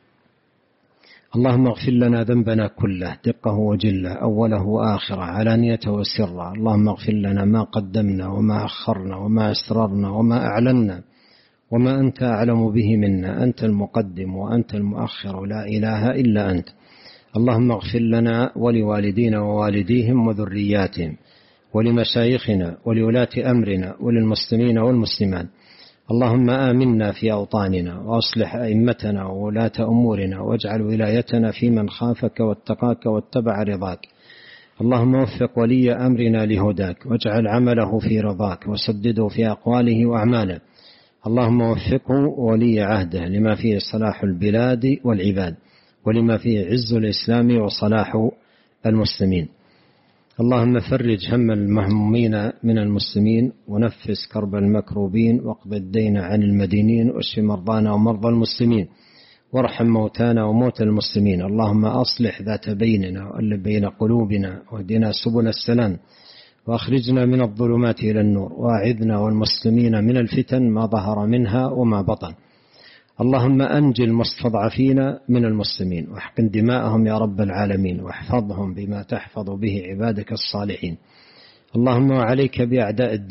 اللهم اغفر لنا ذنبنا كله دقه وجله، أوله وآخره، علانيته وسره. اللهم اغفر لنا ما قدمنا وما أخرنا وما أسررنا وما أعلنا وما أنت أعلم به منا، أنت المقدم وأنت المؤخر، لا إله إلا أنت. اللهم اغفر لنا ولوالدينا ووالديهم وذرياتهم، ولمشايخنا ولولاة أمرنا وللمسلمين والمسلمات. اللهم آمنا في أوطاننا، وأصلح أئمتنا وولاة أمورنا، واجعل ولايتنا في من خافك واتقاك واتبع رضاك. اللهم وفق ولي أمرنا لهداك، واجعل عمله في رضاك، وسدده في أقواله وأعماله. اللهم وفقه ولي عهده لما فيه صلاح البلاد والعباد، ولما فيه عز الإسلام وصلاح المسلمين. اللهم فرج هم المهمومين من المسلمين، ونفس كرب المكروبين، واقض الدين عن المدينين، واشف مرضانا ومرضى المسلمين، وارحم موتانا وموتى المسلمين. اللهم أصلح ذات بيننا وألف بين قلوبنا، واهدنا سبل السلام، وأخرجنا من الظلمات إلى النور، وأعذنا والمسلمين من الفتن ما ظهر منها وما بطن. اللهم أنجي المستضعفين من المسلمين، واحقن دماءهم يا رب العالمين، واحفظهم بما تحفظ به عبادك الصالحين. اللهم عليك بأعداء الدين،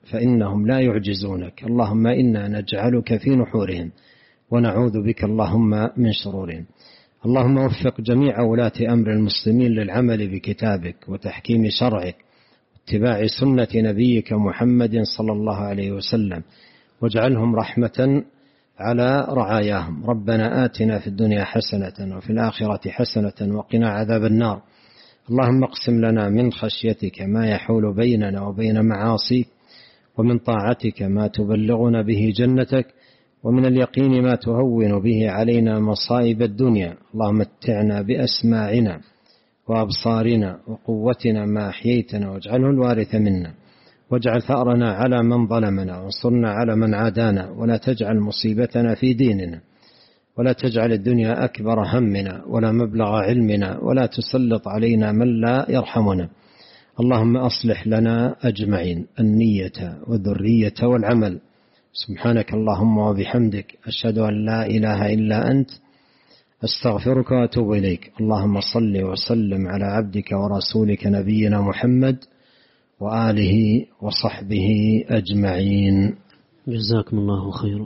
فإنهم لا يعجزونك، اللهم إنا نجعلك في نحورهم ونعوذ بك اللهم من شرورهم. اللهم وفق جميع ولاة أمر المسلمين للعمل بكتابك وتحكيم شرعك واتباع سنة نبيك محمد صلى الله عليه وسلم، واجعلهم رحمة على رعاياهم. ربنا آتنا في الدنيا حسنة وفي الآخرة حسنة وقنا عذاب النار. اللهم اقسم لنا من خشيتك ما يحول بيننا وبين معاصيك، ومن طاعتك ما تبلغنا به جنتك، ومن اليقين ما تهون به علينا مصائب الدنيا. اللهم متعنا بأسماعنا وأبصارنا وقوتنا ما أحييتنا، واجعله الوارث منا، واجعل ثأرنا على من ظلمنا، وانصرنا على من عادانا، ولا تجعل مصيبتنا في ديننا، ولا تجعل الدنيا أكبر همنا ولا مبلغ علمنا، ولا تسلط علينا من لا يرحمنا. اللهم أصلح لنا أجمعين النية والذرية والعمل. سبحانك اللهم وبحمدك، أشهد أن لا إله إلا أنت، أستغفرك وأتوب إليك. اللهم صل وسلم على عبدك ورسولك نبينا محمد وآله وصحبه أجمعين. جزاكم الله خيرا.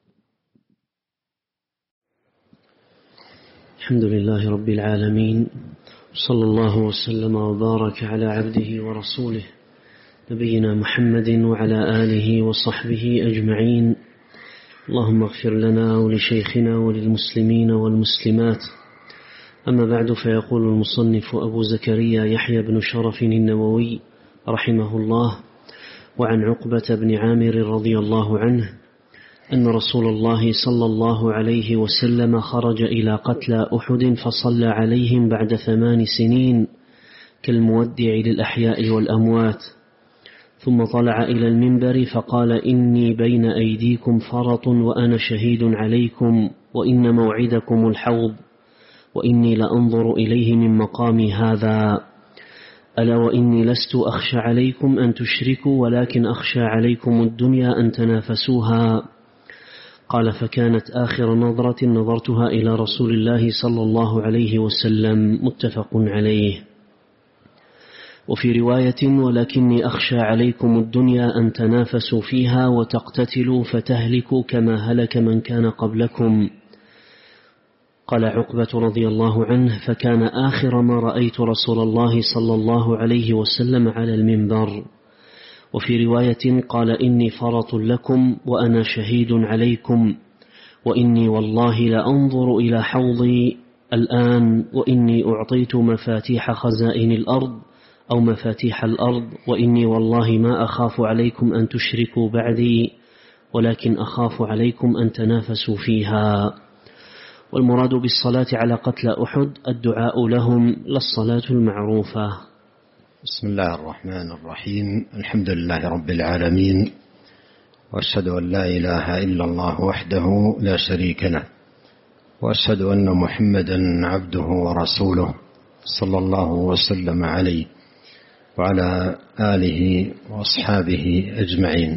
الحمد لله رب العالمين، صلى الله وسلم وبارك على عبده ورسوله نبينا محمد وعلى آله وصحبه أجمعين. اللهم اغفر لنا ولشيخنا وللمسلمين والمسلمات. أما بعد، فيقول المصنف أبو زكريا يحيى بن شرف النووي رحمه الله: وعن عقبة بن عامر رضي الله عنه أن رسول الله صلى الله عليه وسلم خرج إلى قتلى أحد فصلى عليهم بعد 8 سنين كالمودع للأحياء والأموات، ثم طلع إلى المنبر فقال: إني بين أيديكم فرط وأنا شهيد عليكم، وإن موعدكم الحوض، وإني لأنظر إليه من مقامي هذا، ألا وإني لست أخشى عليكم أن تشركوا، ولكن أخشى عليكم الدنيا أن تنافسوها. قال: فكانت آخر نظرة نظرتها إلى رسول الله صلى الله عليه وسلم. متفق عليه. وفي رواية: ولكني أخشى عليكم الدنيا أن تنافسوا فيها وتقتتلوا فتهلكوا كما هلك من كان قبلكم. قال عقبة رضي الله عنه: فكان آخر ما رأيت رسول الله صلى الله عليه وسلم على المنبر. وفي رواية قال: إني فرط لكم وأنا شهيد عليكم، وإني والله لأنظر إلى حوضي الآن، وإني أعطيت مفاتيح خزائن الأرض أو مفاتيح الأرض، وإني والله ما أخاف عليكم أن تشركوا بعدي، ولكن أخاف عليكم أن تنافسوا فيها. والمراد بالصلاة على قتلى أحد الدعاء لهم، لا الصلاة المعروفة. بسم الله الرحمن الرحيم. الحمد لله رب العالمين، وأشهد أن لا إله إلا الله وحده لا شريك له، وأشهد أن محمدا عبده ورسوله صلى الله وسلم عليه وعلى آله وأصحابه أجمعين.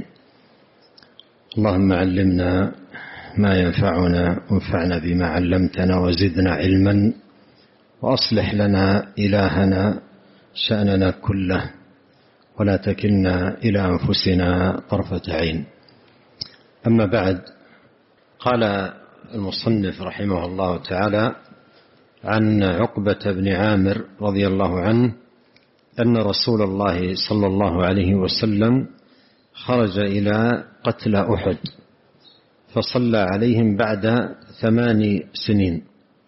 اللهم علمنا ما ينفعنا، وانفعنا بما علمتنا، وزدنا علما، وأصلح لنا إلهنا شأننا كله، ولا تكلنا إلى أنفسنا طرفة عين. أما بعد، قال المصنف رحمه الله تعالى عن عقبة بن عامر رضي الله عنه أن رسول الله صلى الله عليه وسلم خرج إلى قتلى أحد فصلى عليهم بعد 8 سنين.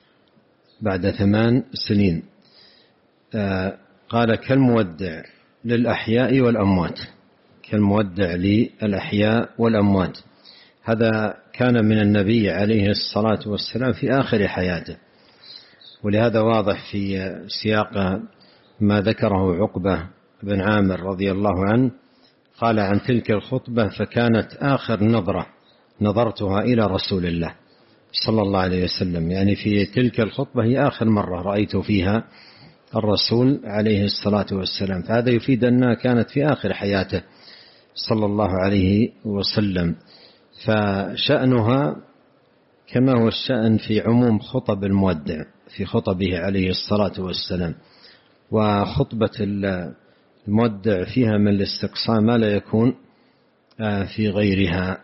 بعد 8 سنين. قال: كالمودع للأحياء والأموات، كالمودع للأحياء والأموات. هذا كان من النبي عليه الصلاة والسلام في آخر حياته، ولهذا واضح في سياق ما ذكره عقبة بن عامر رضي الله عنه. قال عن تلك الخطبة: فكانت آخر نظرة نظرتها إلى رسول الله صلى الله عليه وسلم، يعني في تلك الخطبة هي آخر مرة رأيت فيها الرسول عليه الصلاة والسلام. فهذا يفيد أنها كانت في آخر حياته صلى الله عليه وسلم، فشأنها كما هو الشأن في عموم خطب المودع في خطبه عليه الصلاة والسلام. وخطبة المودع فيها من الاستقصاء ما لا يكون في غيرها.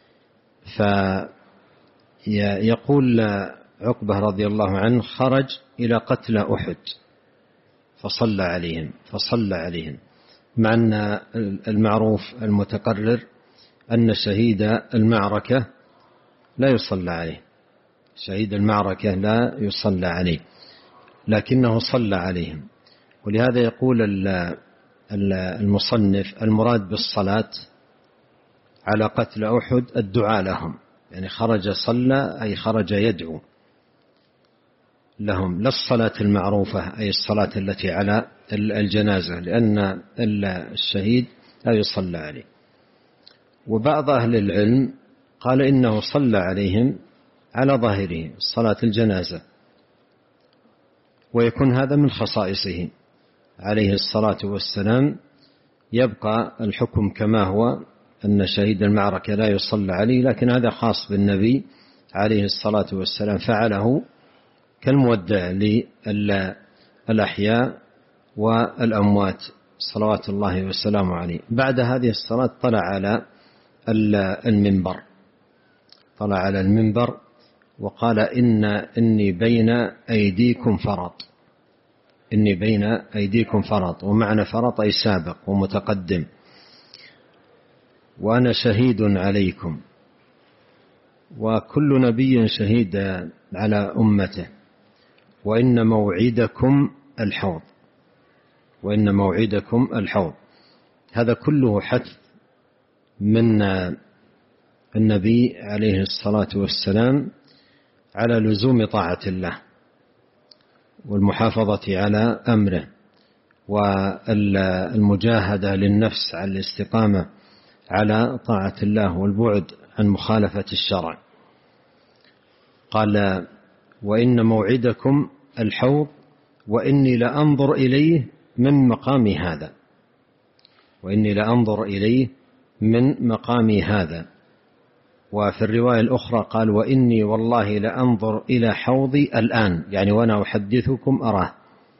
فيقول عقبة رضي الله عنه: خرج إلى قتلى أحد فصلى عليهم، مع أن المعروف المتقرر أن شهيد المعركة لا يصلى عليه، شهيد المعركة لا يصلى عليه، لكنه صلى عليهم. ولهذا يقول المصنف: المراد بالصلاة على قتل أحد الدعاء لهم، يعني خرج صلى أي خرج يدعو لهم، لا الصلاة المعروفة أي الصلاة التي على الجنازة، لأن الشهيد لا يصلى عليه. وبعض أهل العلم قال إنه صلى عليهم على ظاهره صلاة الجنازة، ويكون هذا من خصائصه عليه الصلاة والسلام. يبقى الحكم كما هو أن شهيد المعركة لا يصلى عليه، لكن هذا خاص بالنبي عليه الصلاة والسلام، فعله كالمودع للأحياء والأموات صلوات الله والسلام عليه. بعد هذه الصلاة طلع على المنبر وقال: إني بين أيديكم فرط، ومعنى فرط أي سابق ومتقدم، وأنا شهيد عليكم، وكل نبي شهيد على أمته، وإن موعدكم الحوض. هذا كله حث من النبي عليه الصلاة والسلام على لزوم طاعة الله والمحافظة على أمره، والمجاهدة للنفس على الاستقامة على طاعة الله والبعد عن مخالفة الشرع. قال: وإن موعدكم الحوض وإني لأنظر إليه من مقامي هذا. وفي الرواية الأخرى قال: وإني والله لأنظر إلى حوضي الآن، يعني وأنا أحدثكم أراه.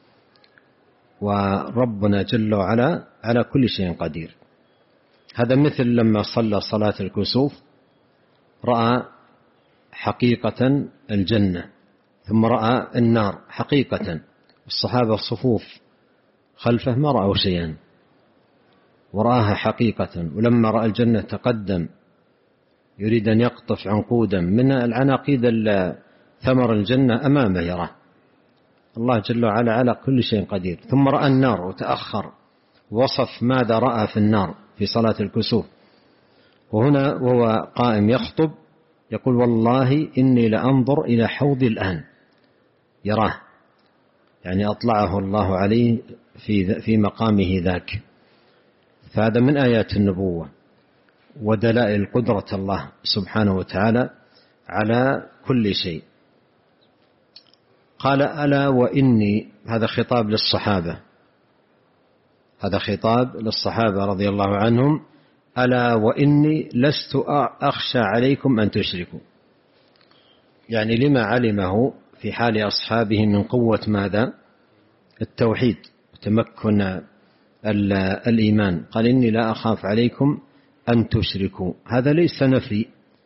وربنا جل وعلا على كل شيء قدير. هذا مثل لما صلى صلاة الكسوف رأى حقيقة الجنة، ثم رأى النار حقيقة. الصحابة الصفوف خلفه ما رأوا شيئا، ورآها حقيقة. ولما رأى الجنة تقدم يريد أن يقطف عنقودا من العناقيد ثمر الجنة أمامه يراه. الله جل وعلا على كل شيء قدير. ثم رأى النار وتأخر، وصف ماذا رأى في النار في صلاة الكسوف. وهنا وهو قائم يخطب يقول: والله إني لأنظر إلى حوضي الآن، يراه، يعني أطلعه الله عليه في مقامه ذاك. فهذا من آيات النبوة ودلائل قدرة الله سبحانه وتعالى على كل شيء. قال: ألا وإني، هذا خطاب للصحابة رضي الله عنهم: ألا وإني لست أخشى عليكم أن تشركوا، يعني لما علمه في حال أصحابه من قوة ماذا؟ التوحيد وتمكن الإيمان. قال: إني لا أخاف عليكم أن تشركوا. هذا ليس نفي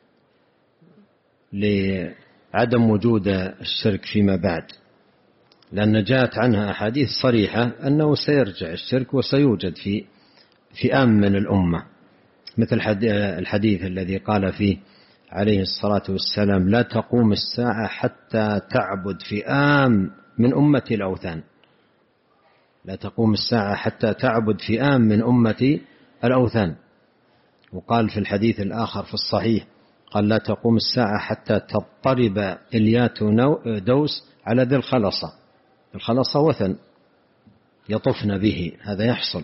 لعدم وجود الشرك فيما بعد، لأن جاءت عنها أحاديث صريحة أنه سيرجع الشرك وسيوجد في فئام من الأمة، مثل الحديث الذي قال فيه عليه الصلاة والسلام: لا تقوم الساعة حتى تعبد فئام من أمتي الأوثان. لا تقوم الساعة حتى تعبد فئام من أمتي الأوثان. وقال في الحديث الآخر في الصحيح قال: لا تقوم الساعة حتى تضطرب إليات دوس على ذي الخلصة. الخلصة وثن يطفن به، هذا يحصل.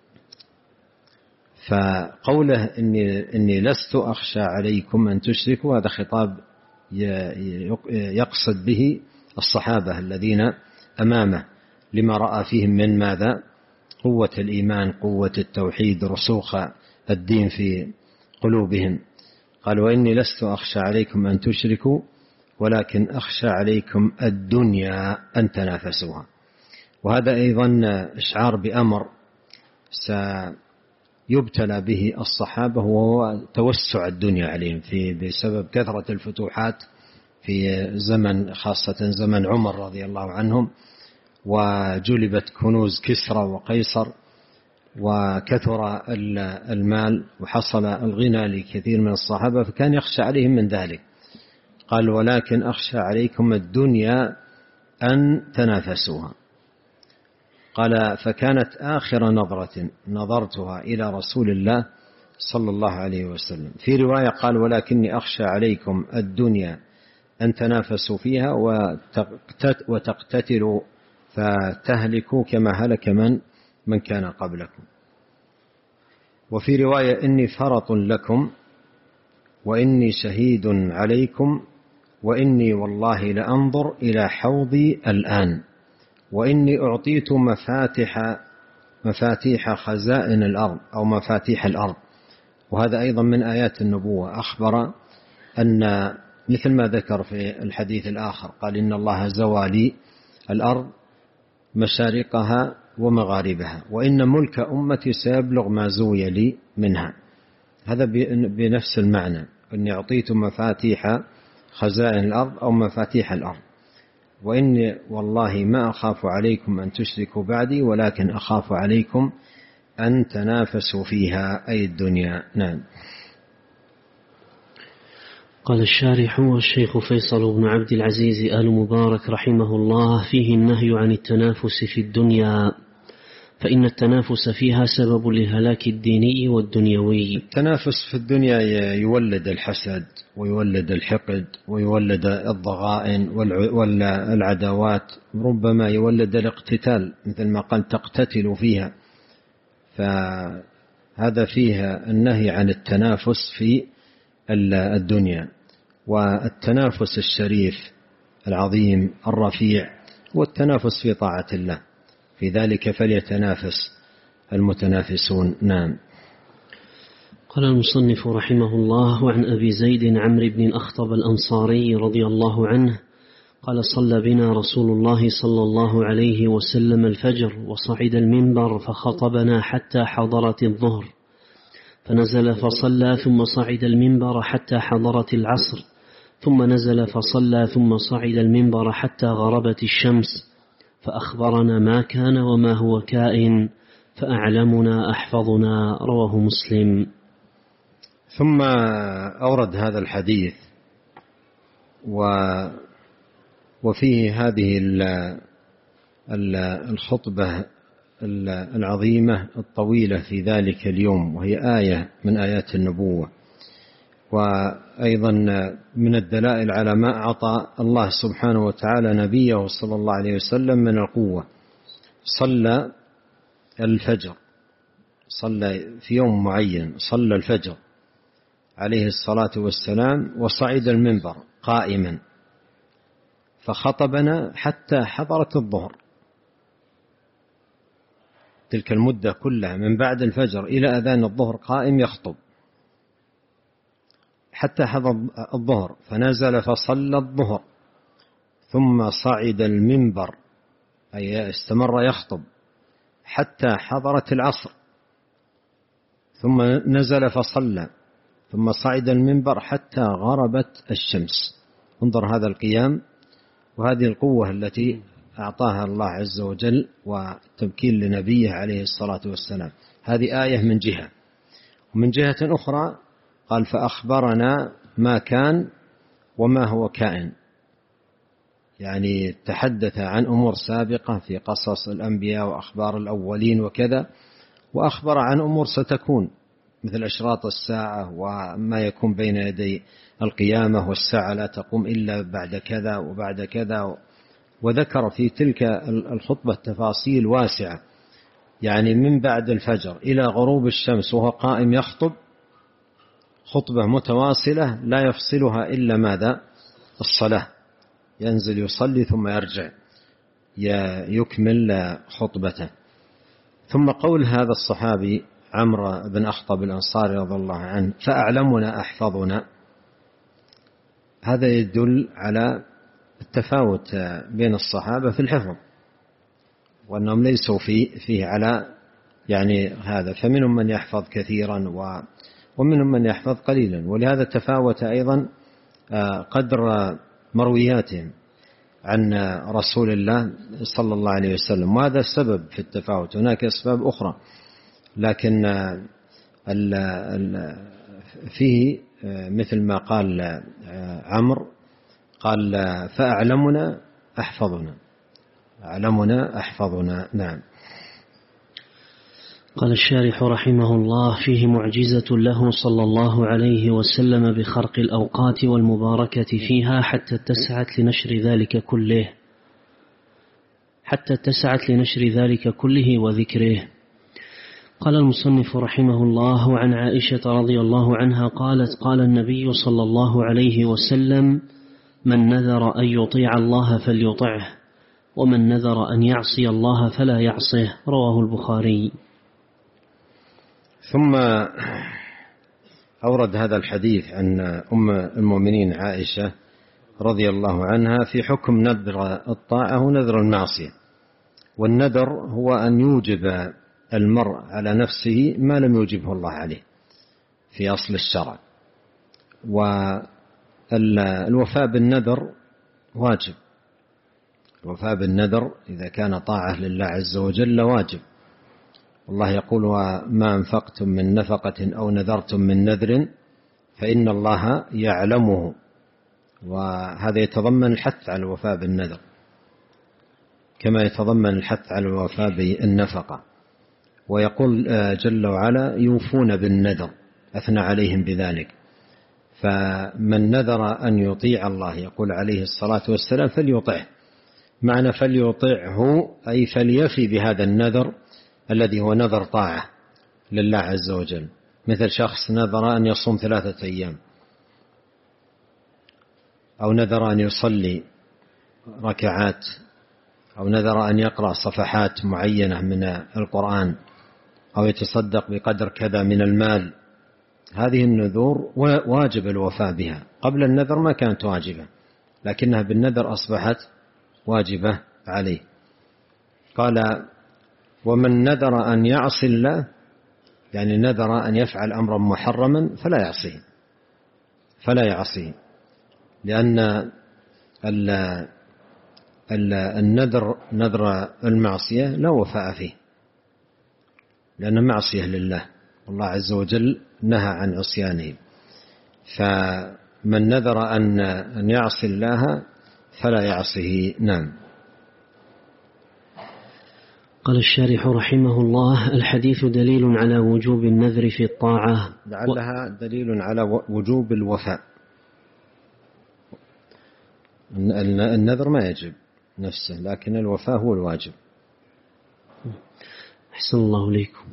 فقوله إني لست أخشى عليكم أن تشركوا، هذا خطاب يقصد به الصحابة الذين أمامه، لما رأى فيهم من ماذا؟ قوة الإيمان، قوة التوحيد، رسوخ الدين في قلوبهم. قال: وإني لست أخشى عليكم أن تشركوا ولكن أخشى عليكم الدنيا أن تنافسوها. وهذا أيضا إشعار بأمر يبتلى به الصحابة، وهو توسع الدنيا عليهم بسبب كثرة الفتوحات في زمن، خاصة زمن عمر رضي الله عنهم، وجلبت كنوز كسرى وقيصر، وكثر المال، وحصل الغنى لكثير من الصحابة، فكان يخشى عليهم من ذلك. قال: ولكن أخشى عليكم الدنيا أن تنافسوها. قال: فكانت آخر نظرة نظرتها إلى رسول الله صلى الله عليه وسلم. في رواية قال: ولكني أخشى عليكم الدنيا أن تنافسوا فيها وتقتتلوا فتهلكوا كما هلك من كان قبلكم. وفي رواية: إني فرط لكم وإني شهيد عليكم وإني والله لأنظر إلى حوضي الآن وإني أعطيت مفاتيح خزائن الأرض أو مفاتيح الأرض. وهذا أيضا من آيات النبوة. أخبر أن مثل ما ذكر في الحديث الآخر، قال: إن الله زوى لي الأرض مشارقها ومغاربها وإن ملك أمتي سيبلغ ما زوي لي منها. هذا بنفس المعنى، أني أعطيت مفاتيح خزائن الأرض أو مفاتيح الأرض، وإني والله ما أخاف عليكم أن تشركوا بعدي ولكن أخاف عليكم أن تنافسوا فيها، أي الدنيا. نعم. قال الشارح: والشيخ فيصل بن عبد العزيز آل مبارك رحمه الله فيه النهي عن التنافس في الدنيا، فإن التنافس فيها سبب لهلاك الديني والدنيوي. التنافس في الدنيا يولد الحسد ويولد الحقد ويولد الضغائن والعداوات، ربما يولد الاقتتال، مثل ما قال: تقتتل فيها. فهذا فيها النهي عن التنافس في الدنيا. والتنافس الشريف العظيم الرفيع والتنافس في طاعة الله، في ذلك فليتنافس المتنافسون. نعم. قال المصنف رحمه الله: وعن أبي زيد عمرو بن الأخطب الأنصاري رضي الله عنه قال: صلى بنا رسول الله صلى الله عليه وسلم الفجر وصعد المنبر فخطبنا حتى حضرت الظهر، فنزل فصلى ثم صعد المنبر حتى حضرت العصر، ثم نزل فصلى ثم صعد المنبر حتى غربت الشمس، فأخبرنا ما كان وما هو كائن، فأعلمنا أحفظنا. رواه مسلم. ثم أورد هذا الحديث وفيه هذه الخطبة العظيمة الطويلة في ذلك اليوم، وهي آية من آيات النبوة، وأيضا من الدلائل على ما أعطى الله سبحانه وتعالى نبيه صلى الله عليه وسلم من القوة. صلى الفجر، صلى في يوم معين، صلى الفجر عليه الصلاة والسلام، وصعد المنبر قائما فخطبنا حتى حضرت الظهر. تلك المدة كلها من بعد الفجر إلى أذان الظهر قائم يخطب حتى حضر الظهر، فنزل فصلى الظهر، ثم صعد المنبر، أي استمر يخطب حتى حضرت العصر، ثم نزل فصلى، ثم صعد المنبر حتى غربت الشمس. انظر هذا القيام وهذه القوة التي أعطاها الله عز وجل وتمكين لنبيه عليه الصلاة والسلام. هذه آية من جهة، ومن جهة أخرى قال: فأخبرنا ما كان وما هو كائن، يعني تحدث عن أمور سابقة في قصص الأنبياء وأخبار الأولين وكذا، وأخبر عن أمور ستكون مثل أشراط الساعة وما يكون بين يدي القيامة، والساعة لا تقوم إلا بعد كذا وبعد كذا، وذكر في تلك الخطبة تفاصيل واسعة، يعني من بعد الفجر إلى غروب الشمس وهو قائم يخطب، خطبة متواصلة لا يفصلها إلا ماذا؟ الصلاة، ينزل يصلي ثم يرجع يكمل خطبته. ثم قول هذا الصحابي عمرو بن أخطب الأنصاري رضي الله عنه: فأعلمنا أحفظنا، هذا يدل على التفاوت بين الصحابة في الحفظ، وأنهم ليسوا فيه على يعني هذا، فمنهم من يحفظ كثيرا ومنهم من يحفظ قليلا، ولهذا تفاوت أيضا قدر مروياتهم عن رسول الله صلى الله عليه وسلم، وهذا السبب في التفاوت. هناك أسباب أخرى، لكن فيه مثل ما قال عمرو، قال فأعلمنا أحفظنا، أعلمنا أحفظنا. نعم. قال الشارح رحمه الله: فيه معجزة له صلى الله عليه وسلم بخرق الأوقات والمباركة فيها حتى اتسعت لنشر ذلك كله وذكره. قال المصنف رحمه الله: عن عائشة رضي الله عنها قالت: قال النبي صلى الله عليه وسلم: من نذر أن يطيع الله فليطعه، ومن نذر أن يعصي الله فلا يعصه. رواه البخاري. ثم أورد هذا الحديث عن أم المؤمنين عائشة رضي الله عنها في حكم نذر الطاعة ونذر المعصية. والنذر هو أن يوجب المرء على نفسه ما لم يوجبه الله عليه في أصل الشرع، والوفاء بالنذر واجب. الوفاء بالنذر إذا كان طاعة لله عز وجل واجب. الله يقول: وما أنفقتم من نفقة أو نذرتم من نذر فإن الله يعلمه. وهذا يتضمن الحث على الوفاء بالنذر كما يتضمن الحث على الوفاء بالنفقة. ويقول جل وعلا: يوفون بالنذر، أثنى عليهم بذلك. فمن نذر أن يطيع الله، يقول عليه الصلاة والسلام: فليطعه. معنى فليطعه أي فليفي بهذا النذر الذي هو نذر طاعة لله عز وجل، مثل شخص نذر أن يصوم 3 أيام، أو نذر أن يصلي ركعات، أو نذر أن يقرأ صفحات معينة من القرآن، أو يتصدق بقدر كذا من المال. هذه النذور واجب الوفاء بها. قبل النذر ما كانت واجبة، لكنها بالنذر أصبحت واجبة عليه. قال: ومن نذر أن يعصي الله، يعني نذر أن يفعل أمرا محرما فلا يعصيه، لأن النذر نذر المعصية لا وفاء فيه، لأنه معصية لله، والله عز وجل نهى عن عصيانه. فمن نذر أن يعصي الله فلا يعصيه. نعم. قال الشارح رحمه الله: الحديث دليل على وجوب النذر في الطاعة، لعلها دليل على وجوب الوفاء. النذر ما يجب نفسه، لكن الوفاء هو الواجب. أحسن الله إليكم.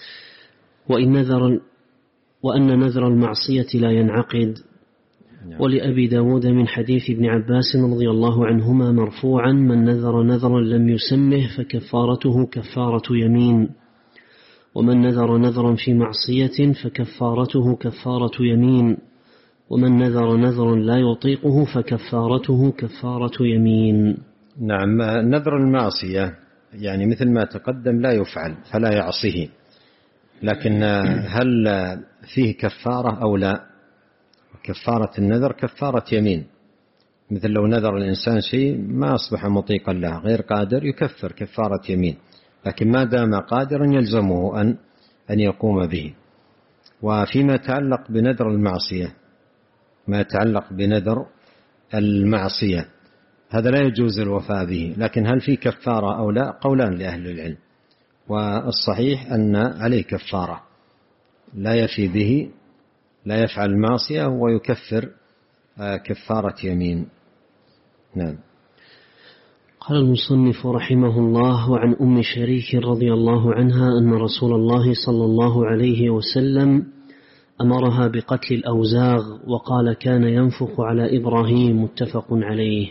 وأن نذر المعصية لا ينعقد. ولأبي داود من حديث ابن عباس رضي الله عنهما مرفوعا: من نذر نذرا لم يسمه فكفارته كفارة يمين، ومن نذر نذرا في معصية فكفارته كفارة يمين، ومن نذر نذرا لا يطيقه فكفارته كفارة يمين. نعم. نذر المعصية يعني مثل ما تقدم لا يفعل فلا يعصيه، لكن هل فيه كفارة أو لا؟ كفارة النذر كفارة يمين، مثل لو نذر الإنسان شيء ما أصبح مطيقا له غير قادر يكفر كفارة يمين، لكن ما دام قادرا يلزمه أن يقوم به. وفيما يتعلق بنذر المعصية، ما يتعلق بنذر المعصية هذا لا يجوز الوفاء به، لكن هل في كفارة أو لا؟ قولان لأهل العلم، والصحيح أن عليه كفارة، لا يفي به، لا يفعل المعصية ويكفر كفارة يمين. نعم. قال المصنف رحمه الله: وعن أم شريك رضي الله عنها أن رسول الله صلى الله عليه وسلم أمرها بقتل الأوزاغ، وقال: كان ينفخ على إبراهيم. متفق عليه.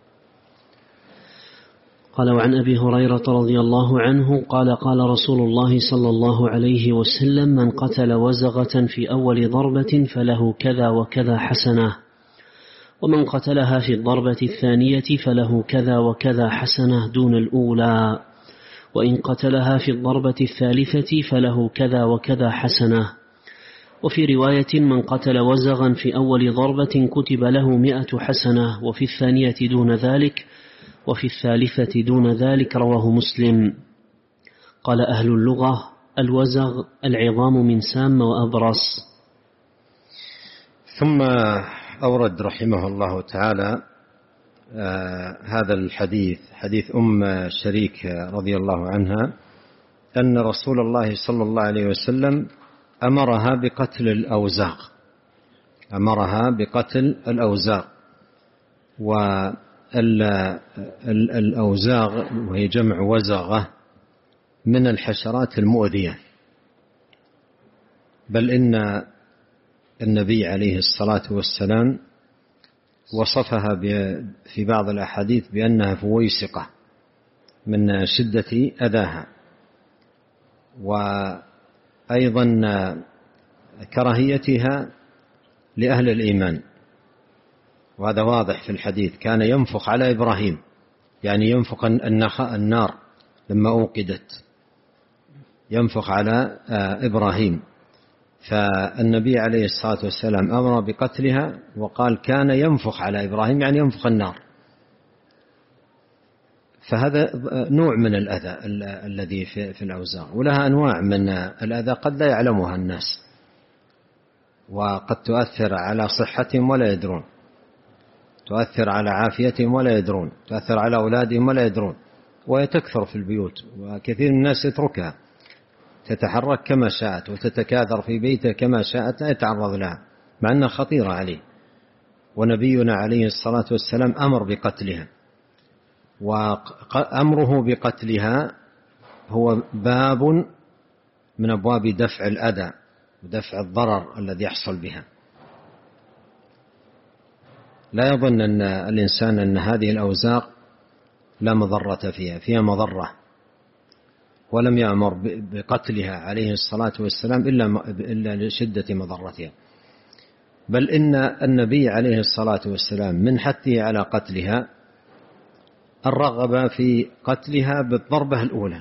قال: وعن أبي هريرة رضي الله عنه قال: قال رسول الله صلى الله عليه وسلم: من قتل وزغة في أول ضربة فله كذا وكذا حسنة، ومن قتلها في الضربة الثانية فله كذا وكذا حسنة دون الأولى، وإن قتلها في الضربة الثالثة فله كذا وكذا حسنة. وفي رواية من قتل وزغا في أول ضربة كتب له 100 حسنة، وفي الثانية دون ذلك، وفي الثالثة دون ذلك. رواه مسلم. قال أهل اللغة: الوزغ العظام من سام وأبرص. ثم أورد رحمه الله تعالى هذا الحديث، حديث أم شريك رضي الله عنها، أن رسول الله صلى الله عليه وسلم أمرها بقتل الأوزاغ، أمرها بقتل الأوزاغ. والأوزاغ وهي جمع وزغة من الحشرات المؤذية، بل إن النبي عليه الصلاة والسلام وصفها في بعض الأحاديث بأنها فويسقة من شدة أذاها، وأيضا كراهيتها لأهل الإيمان، وهذا واضح في الحديث. كان ينفخ على إبراهيم، يعني ينفخ النار لما أوقدت، ينفخ على إبراهيم. فالنبي عليه الصلاة والسلام أمر بقتلها وقال كان ينفخ على إبراهيم، يعني ينفخ النار. فهذا نوع من الأذى الذي في الأوزاغ، ولها أنواع من الأذى قد لا يعلمها الناس، وقد تؤثر على صحتهم ولا يدرون، تؤثر على عافيتهم ولا يدرون، تؤثر على أولادهم ولا يدرون، وتكثر في البيوت، وكثير من الناس يتركها تتحرك كما شاءت وتتكاثر في بيته كما شاءت، لا يتعرض لها مع أنها خطيرة عليه. ونبينا عليه الصلاة والسلام أمر بقتلها، وأمره بقتلها هو باب من أبواب دفع الأذى ودفع الضرر الذي يحصل بها. لا يظن أن الإنسان أن هذه الأوزاغ لا مضرة فيها مضرة، ولم يأمر بقتلها عليه الصلاة والسلام إلا لشدة مضرتها، بل إن النبي عليه الصلاة والسلام من حثه على قتلها الرغبة في قتلها بالضربة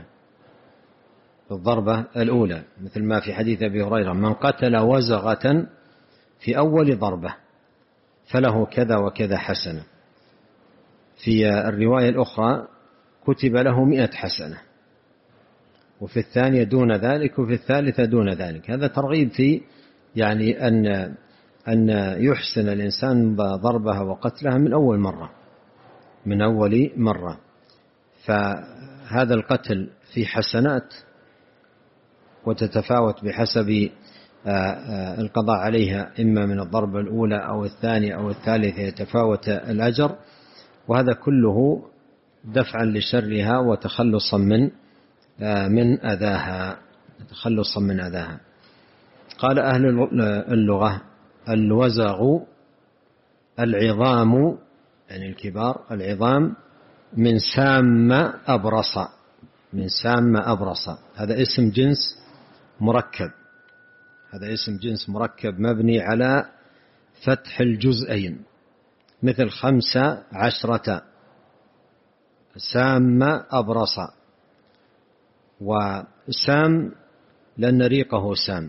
الأولى، مثل ما في حديث أبي هريرة: من قتل وزغة في أول ضربة فله كذا وكذا حسنة. في الرواية الأخرى كتب له 100 حسنة، وفي الثانية دون ذلك، وفي الثالثة دون ذلك. هذا ترغيب في يعني أن يحسن الإنسان ضربها وقتلها من أول مرة. فهذا القتل في حسنات، وتتفاوت بحسب القضاء عليها، إما من الضربة الأولى أو الثانية أو الثالثة، يتفاوت الأجر، وهذا كله دفعا لشرها وتخلصا من أذاها. قال أهل اللغة: الوزغ العظام، يعني الكبار، العظام من سام أبرص. هذا اسم جنس مركب مبني على فتح الجزئين، مثل 15 سام أبرص. وسام لأن ريقه سام،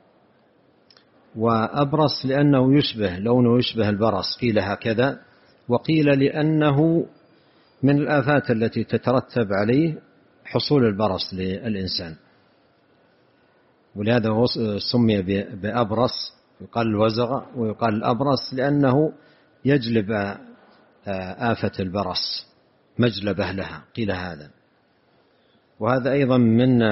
وأبرص لأنه لونه يشبه البرص، قيل هكذا، وقيل لأنه من الآفات التي تترتب عليه حصول البرص للإنسان، ولهذا سمي بأبرص. يقال الوزغ ويقال الأبرص لأنه يجلب آفة البرص، مجلبه لها، قيل هذا. وهذا أيضا من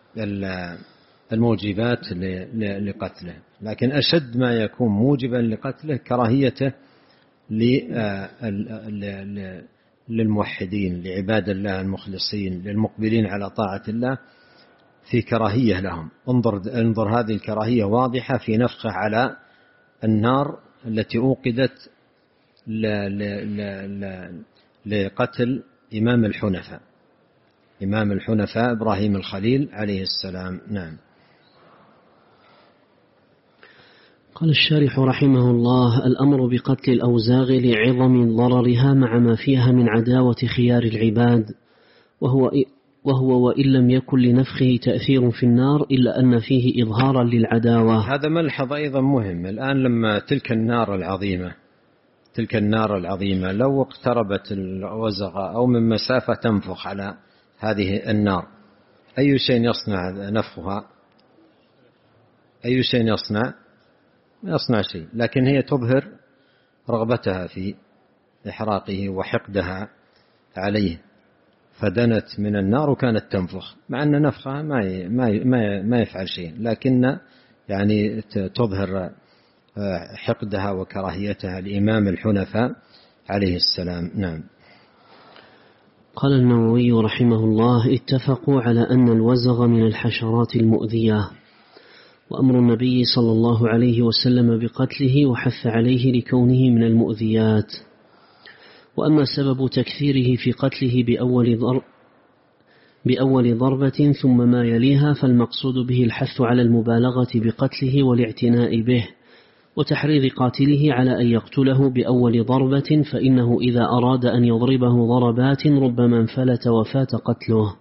الموجبات لقتله، لكن أشد ما يكون موجبا لقتله كراهيته للموحدين، لعباد الله المخلصين، للمقبلين على طاعة الله، في كراهية لهم. انظر هذه الكراهية واضحة في نفخه على النار التي أوقدت لقتل إمام الحنفاء إبراهيم الخليل عليه السلام. نعم. قال الشارح رحمه الله: الأمر بقتل الأوزاغ لعظم ضررها مع ما فيها من عداوة خيار العباد، وهو وإن لم يكن لنفخه تأثير في النار إلا أن فيه إظهارا للعداوة. هذا ملحظ أيضا مهم. الآن لما تلك النار العظيمة لو اقتربت الوزغة أو من مسافة تنفخ على هذه النار، أي شيء يصنع نفخها؟ أي شيء يصنع شيء، لكن هي تظهر رغبتها في إحراقه وحقدها عليه، فدنت من النار وكانت تنفخ، مع أن نفخها ما يفعل شيء، لكن يعني تظهر حقدها وكراهيتها لإمام الحنفاء عليه السلام. نعم. قال النووي رحمه الله: اتفقوا على أن الوزغ من الحشرات المؤذية، وأمر النبي صلى الله عليه وسلم بقتله وحث عليه لكونه من المؤذيات. وأما سبب تكثيره في قتله بأول ضربة ثم ما يليها فالمقصود به الحث على المبالغة بقتله والاعتناء به، وتحريض قاتله على أن يقتله بأول ضربة، فإنه إذا أراد أن يضربه ضربات ربما انفلت وفات قتله.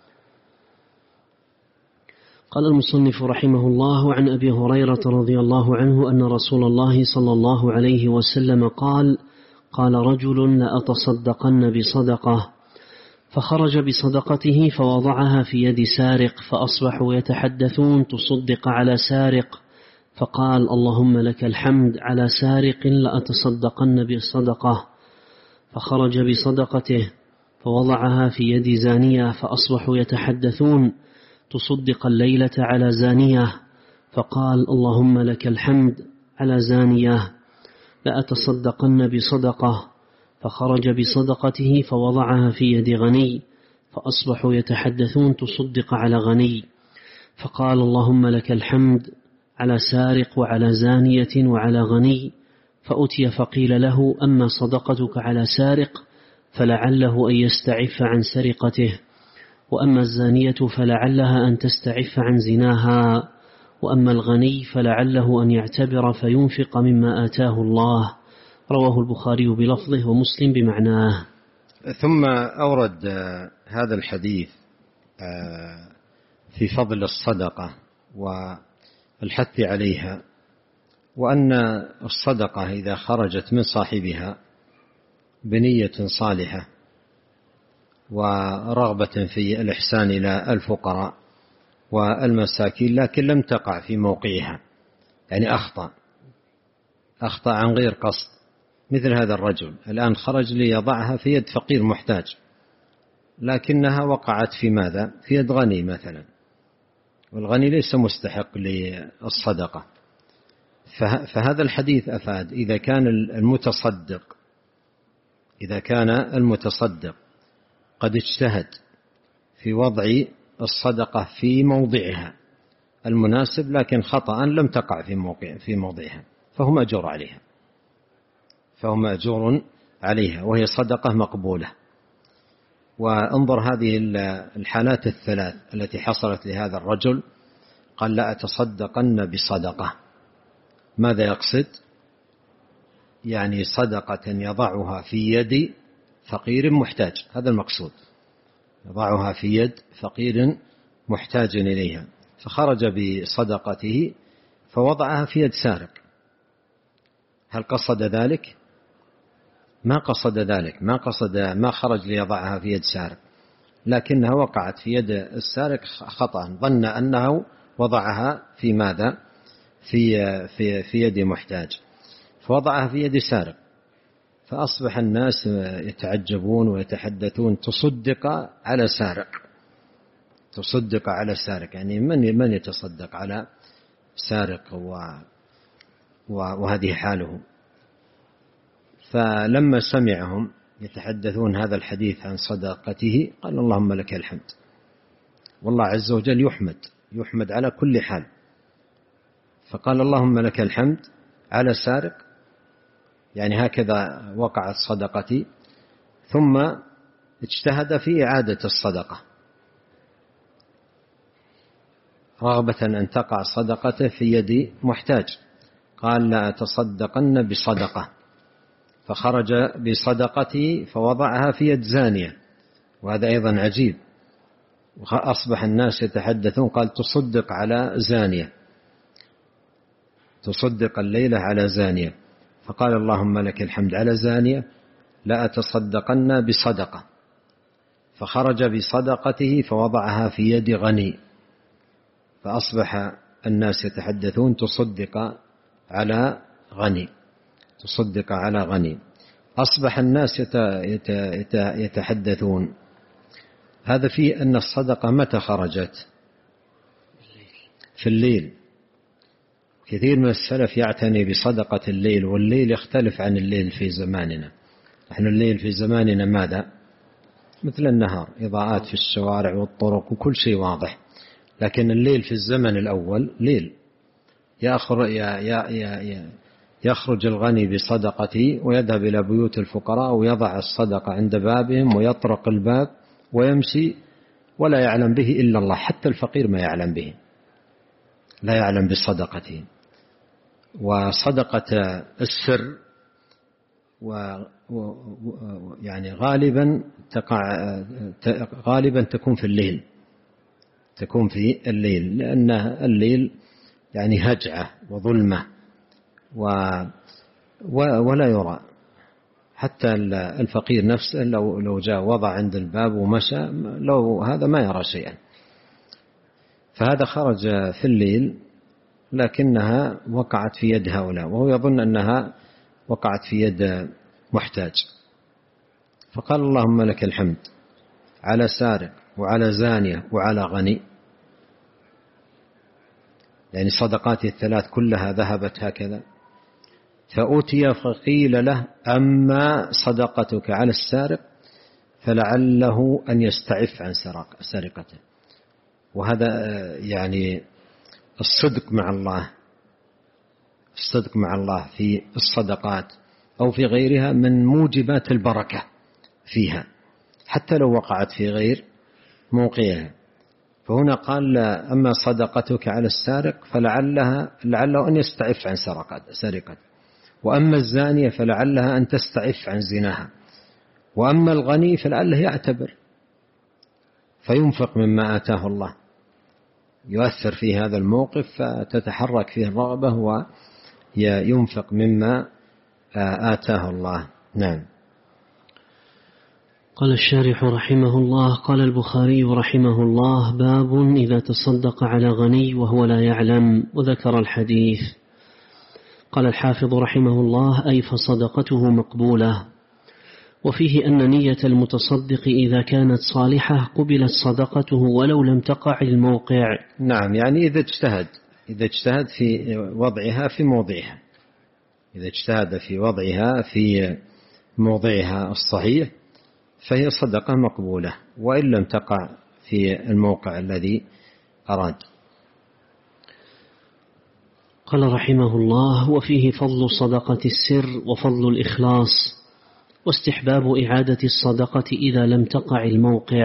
قال المصنف رحمه الله: عن أبي هريرة رضي الله عنه أن رسول الله صلى الله عليه وسلم قال رجل: لأتصدقن بصدقة، فخرج بصدقته فوضعها في يد سارق، فأصبحوا يتحدثون: تصدق على سارق، فقال: اللهم لك الحمد، على سارق لأتصدقن بصدقة، فخرج بصدقته فوضعها في يد زانية، فأصبحوا يتحدثون: تصدق الليلة على زانية، فقال: اللهم لك الحمد، على زانية لأتصدقن بصدقة، فخرج بصدقته فوضعها في يد غني، فأصبحوا يتحدثون: تصدق على غني، فقال: اللهم لك الحمد، على سارق وعلى زانية وعلى غني، فأتي فقيل له: أما صدقتك على سارق فلعله أن يستعف عن سرقته، وأما الزانية فلعلها أن تستعف عن زناها، وأما الغني فلعله أن يعتبر فينفق مما آتاه الله. رواه البخاري بلفظه ومسلم بمعناه. ثم أورد هذا الحديث في فضل الصدقة والحث عليها، وأن الصدقة إذا خرجت من صاحبها بنية صالحة ورغبة في الإحسان إلى الفقراء والمساكين، لكن لم تقع في موقعها، يعني أخطأ عن غير قصد، مثل هذا الرجل الآن خرج ليضعها في يد فقير محتاج، لكنها وقعت في ماذا؟ في يد غني مثلا، والغني ليس مستحق للصدقة. فهذا الحديث أفاد إذا كان المتصدق قد اجتهد في وضع الصدقة في موضعها المناسب، لكن خطأ لم تقع في موضعها، فهو مأجور عليها، وهي صدقة مقبولة. وانظر هذه الحالات الثلاث التي حصلت لهذا الرجل، قال: لا أتصدقن بصدقة. ماذا يقصد؟ يعني صدقة يضعها في يد فقير محتاج، هذا المقصود، يضعها في يد فقير محتاج إليها، فخرج بصدقته فوضعها في يد سارق. هل قصد ذلك؟ ما قصد ذلك، ما خرج ليضعها في يد سارق، لكنها وقعت في يد السارق خطأ، ظن أنه وضعها في ماذا؟ في يد محتاج، فوضعها في يد سارق، فأصبح الناس يتعجبون ويتحدثون: تصدق على سارق، يعني من يتصدق على سارق وهذه حاله. فلما سمعهم يتحدثون هذا الحديث عن صدقته قال: اللهم لك الحمد. والله عز وجل يحمد على كل حال، فقال: اللهم لك الحمد على سارق، يعني هكذا وقعت صدقتي، ثم اجتهد في إعادة الصدقة رغبة أن تقع صدقته في يد محتاج، قال: لا أتصدقن بصدقة، فخرج بصدقته فوضعها في يد زانية، وهذا أيضا عجيب، أصبح الناس يتحدثون، قال تصدق على زانية، تصدق الليلة على زانية. فقال اللهم لك الحمد، على زانية لا أتصدقن بصدقة. فخرج بصدقته فوضعها في يد غني، فأصبح الناس يتحدثون تصدق على غني، تصدق على غني. أصبح الناس يتحدثون. هذا فيه أن الصدقة متى خرجت؟ في الليل. كثير من السلف يعتني بصدقة الليل، والليل يختلف عن الليل في زماننا. نحن الليل في زماننا ماذا؟ مثل النهار، إضاءات في الشوارع والطرق وكل شيء واضح. لكن الليل في الزمن الأول ليل، يخرج الغني بصدقته ويذهب إلى بيوت الفقراء ويضع الصدقة عند بابهم ويطرق الباب ويمشي، ولا يعلم به إلا الله. حتى الفقير ما يعلم به، لا يعلم بصدقته. وصدقة السر يعني غالبا تكون في الليل، تكون في الليل، لأن الليل يعني هجعة وظلمة ولا يرى. حتى الفقير نفسه لو جاء وضع عند الباب ومشى، لو هذا ما يرى شيئا. فهذا خرج في الليل، لكنها وقعت في يد هؤلاء، وهو يظن أنها وقعت في يد محتاج. فقال اللهم لك الحمد على سارق وعلى زانية وعلى غني، يعني صدقاتي الثلاث كلها ذهبت هكذا. فأتي فقيل له أما صدقتك على السارق فلعله أن يستعف عن سرقته. وهذا يعني الصدق مع الله، الصدق مع الله في الصدقات أو في غيرها من موجبات البركة فيها، حتى لو وقعت في غير موقعها. فهنا قال أما صدقتك على السارق فلعله أن يستعف عن سرقته، وأما الزانية فلعلها أن تستعف عن زناها، وأما الغني فلعله يعتبر فينفق مما آتاه الله، يؤثر في هذا الموقف فتتحرك فيه الرغبة وينفق مما آتاه الله. نعم. قال الشارح رحمه الله: قال البخاري رحمه الله: باب إذا تصدق على غني وهو لا يعلم، وذكر الحديث. قال الحافظ رحمه الله: أي فصدقته مقبولة. وفيه أن نية المتصدق إذا كانت صالحة قبلت صدقته ولو لم تقع الموقع. نعم، يعني إذا اجتهد في وضعها في موضعها، إذا اجتهد في وضعها في موضعها الصحيح فهي صدقة مقبولة، وإن لم تقع في الموقع الذي أراد. قال رحمه الله: وفيه فضل صدقة السر وفضل الإخلاص، واستحباب إعادة الصدقة إذا لم تقع الموقع،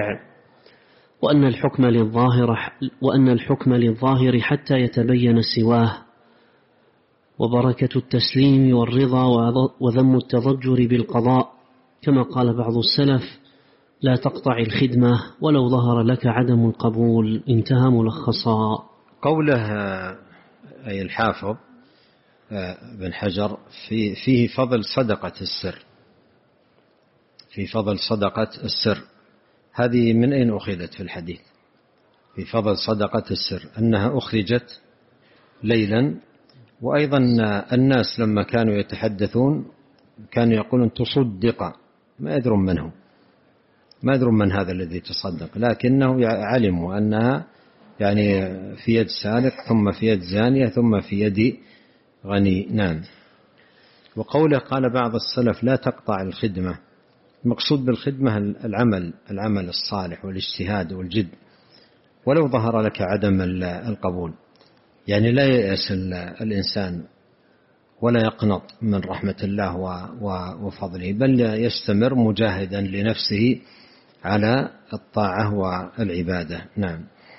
وأن الحكم للظاهر حتى يتبين سواه، وبركة التسليم والرضا وذم التضجر بالقضاء، كما قال بعض السلف: لا تقطع الخدمة ولو ظهر لك عدم القبول. انتهى ملخصا. قوله أي الحافظ بن حجر فيه فضل صدقة السر، في فضل صدقة السر. هذه من أين أخذت في الحديث؟ في فضل صدقة السر أنها أخرجت ليلا، وأيضا الناس لما كانوا يتحدثون كانوا يقولون تصدق، ما يدرون من هو، ما يدرون من هذا الذي تصدق، لكنه علموا أنها يعني في يد سارق ثم في يد زانية ثم في يد غني. نعم. وقوله قال بعض السلف لا تقطع الخدمة، المقصود بالخدمة العمل الصالح والاجتهاد والجد، ولو ظهر لك عدم القبول، يعني لا ييأس الإنسان ولا يقنط من رحمة الله وفضله، بل يستمر مجاهدا لنفسه على الطاعة والعبادة. نعم.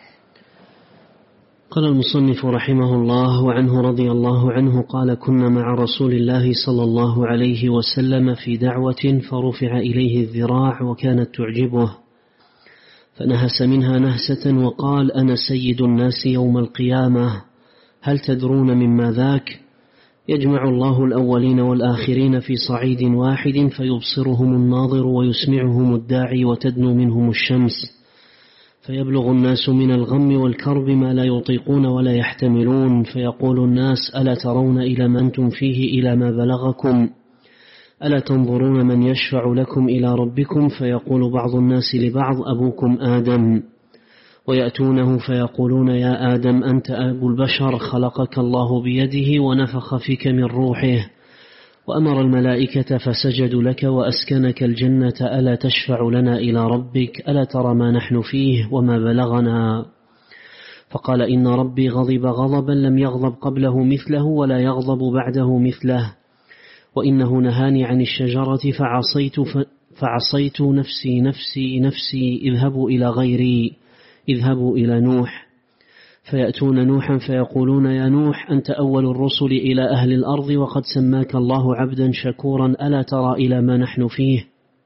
قال المصنف رحمه الله: وعنه رضي الله عنه قال: كنا مع رسول الله صلى الله عليه وسلم في دعوة فرفع إليه الذراع وكانت تعجبه، فنهس منها نهسة وقال: أنا سيد الناس يوم القيامة، هل تدرون مما ذاك؟ يجمع الله الأولين والآخرين في صعيد واحد فيبصرهم الناظر ويسمعهم الداعي وتدنو منهم الشمس، فيبلغ الناس من الغم والكرب ما لا يطيقون ولا يحتملون، فيقول الناس: ألا ترون إلى ما أنتم فيه إلى ما بلغكم؟ ألا تنظرون من يشفع لكم إلى ربكم؟ فيقول بعض الناس لبعض: أبوكم آدم. ويأتونه فيقولون: يا آدم أنت أبو البشر، خلقك الله بيده ونفخ فيك من روحه وأمر الملائكة فسجدوا لك وأسكنك الجنة، ألا تشفع لنا إلى ربك؟ ألا ترى ما نحن فيه وما بلغنا؟ فقال: إن ربي غضب غضبا لم يغضب قبله مثله ولا يغضب بعده مثله، وإنه نهاني عن الشجرة فعصيت نفسي نفسي نفسي، اذهبوا إلى غيري، اذهبوا إلى نوح. فيأتون نوحا فيقولون: يا نوح أنت أول الرسل إلى أهل الأرض وقد سماك الله عبدا شكورا، ألا ترى إلى ما نحن فيه؟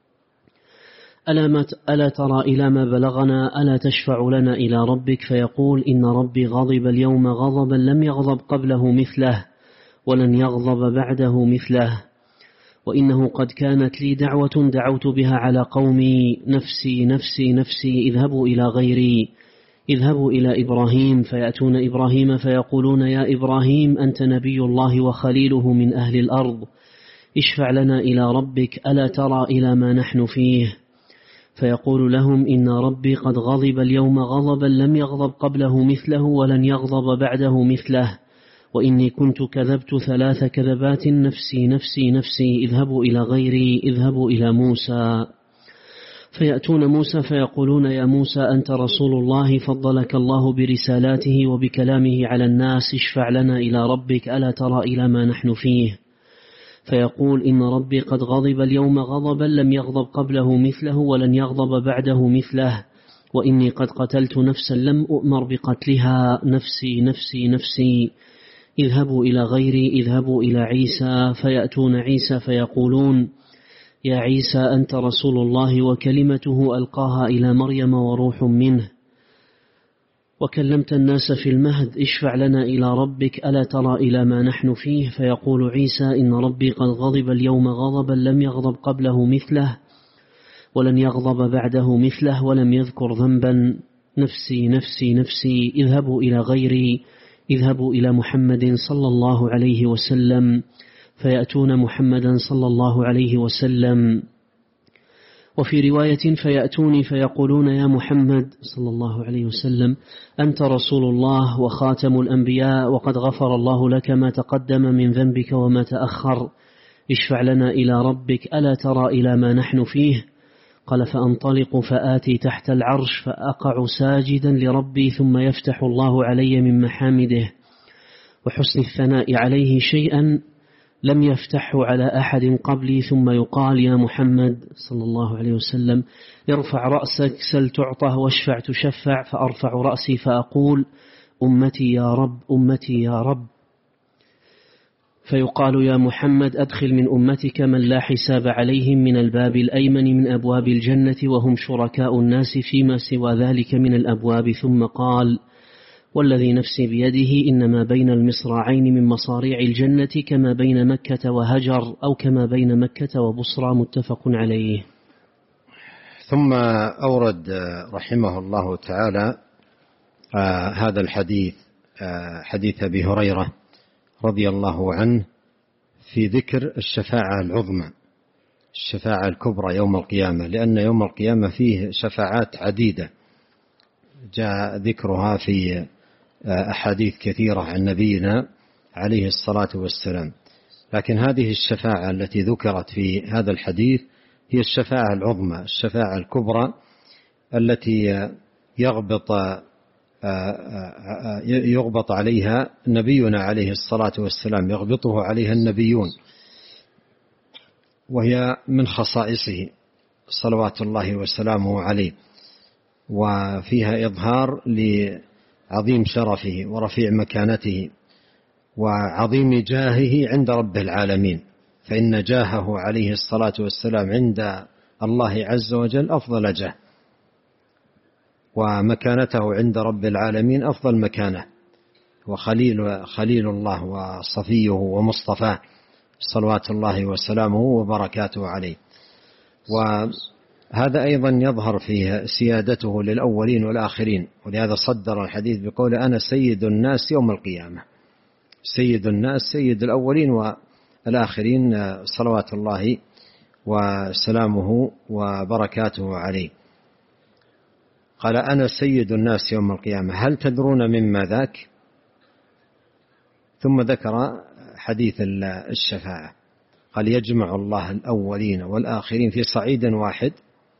ألا ترى إلى ما بلغنا؟ ألا تشفع لنا إلى ربك؟ فيقول: إن ربي غضب اليوم غضبا لم يغضب قبله مثله ولن يغضب بعده مثله، وإنه قد كانت لي دعوة دعوت بها على قومي، نفسي نفسي نفسي، اذهبوا إلى غيري، اذهبوا إلى إبراهيم. فيأتون إبراهيم فيقولون: يا إبراهيم أنت نبي الله وخليله من أهل الأرض، اشفع لنا إلى ربك، ألا ترى إلى ما نحن فيه؟ فيقول لهم: إن ربي قد غضب اليوم غضبا لم يغضب قبله مثله ولن يغضب بعده مثله، وإني كنت كذبت 3 كذبات، نفسي نفسي نفسي، اذهبوا إلى غيري، اذهبوا إلى موسى. فيأتون موسى فيقولون: يا موسى أنت رسول الله، فضلك الله برسالاته وبكلامه على الناس، اشفع لنا إلى ربك، ألا ترى إلى ما نحن فيه؟ فيقول: إن ربي قد غضب اليوم غضبا لم يغضب قبله مثله ولن يغضب بعده مثله، وإني قد قتلت نفسا لم أؤمر بقتلها، نفسي نفسي نفسي، اذهبوا إلى غيري، اذهبوا إلى عيسى. فيأتون عيسى فيقولون: يا عيسى أنت رسول الله وكلمته ألقاها إلى مريم وروح منه، وكلمت الناس في المهد، اشفع لنا إلى ربك، ألا ترى إلى ما نحن فيه؟ فيقول عيسى: إن ربي قد غضب اليوم غضبا لم يغضب قبله مثله ولن يغضب بعده مثله، ولم يذكر ذنبا، نفسي نفسي نفسي، اذهبوا إلى غيري، اذهبوا إلى محمد صلى الله عليه وسلم. فيأتون محمدا صلى الله عليه وسلم. وفي رواية: فيأتوني فيقولون: يا محمد صلى الله عليه وسلم أنت رسول الله وخاتم الأنبياء، وقد غفر الله لك ما تقدم من ذنبك وما تأخر، اشفع لنا إلى ربك، ألا ترى إلى ما نحن فيه؟ قال: فأنطلق فآتي تحت العرش فأقع ساجدا لربي، ثم يفتح الله علي من محامده وحسن الثناء عليه شيئا لم يفتحه على أحد قبلي، ثم يقال: يا محمد صلى الله عليه وسلم ارفع رأسك، سل تعطه، واشفع تشفع. فأرفع رأسي فأقول: أمتي يا رب، أمتي يا رب. فيقال: يا محمد أدخل من أمتك من لا حساب عليهم من الباب الأيمن من أبواب الجنة، وهم شركاء الناس فيما سوى ذلك من الأبواب. ثم قال: والذي نفسي بيده إنما بين المصراعين من مصاريع الجنة كما بين مكة وهجر، أو كما بين مكة وبصرى، متفق عليه. ثم أورد رحمه الله تعالى هذا الحديث، حديث أبي هريرة رضي الله عنه، في ذكر الشفاعة العظمى، الشفاعة الكبرى يوم القيامة، لأن يوم القيامة فيه شفاعات عديدة جاء ذكرها في أحاديث كثيرة عن نبينا عليه الصلاة والسلام، لكن هذه الشفاعة التي ذكرت في هذا الحديث هي الشفاعة العظمى، الشفاعة الكبرى التي يغبط عليها نبينا عليه الصلاة والسلام، يغبطه عليها النبيون، وهي من خصائصه صلوات الله وسلامه عليه، وفيها إظهار لعظيم شرفه ورفيع مكانته وعظيم جاهه عند رب العالمين، فإن جاهه عليه الصلاة والسلام عند الله عز وجل أفضل جاه. ومكانته عند رب العالمين أفضل مكانة، وخليل الله وصفيه ومصطفاه صلوات الله وسلامه وبركاته عليه. وهذا أيضا يظهر فيه سيادته للأولين والآخرين، ولهذا صدر الحديث بقول أنا سيد الناس يوم القيامة. سيد الناس سيد الأولين والآخرين صلوات الله وسلامه وبركاته عليه. قال أنا سيد الناس يوم القيامة، هل تدرون مما ذاك؟ ثم ذكر حديث الشفاعة، قال يجمع الله الأولين والآخرين في صعيد واحد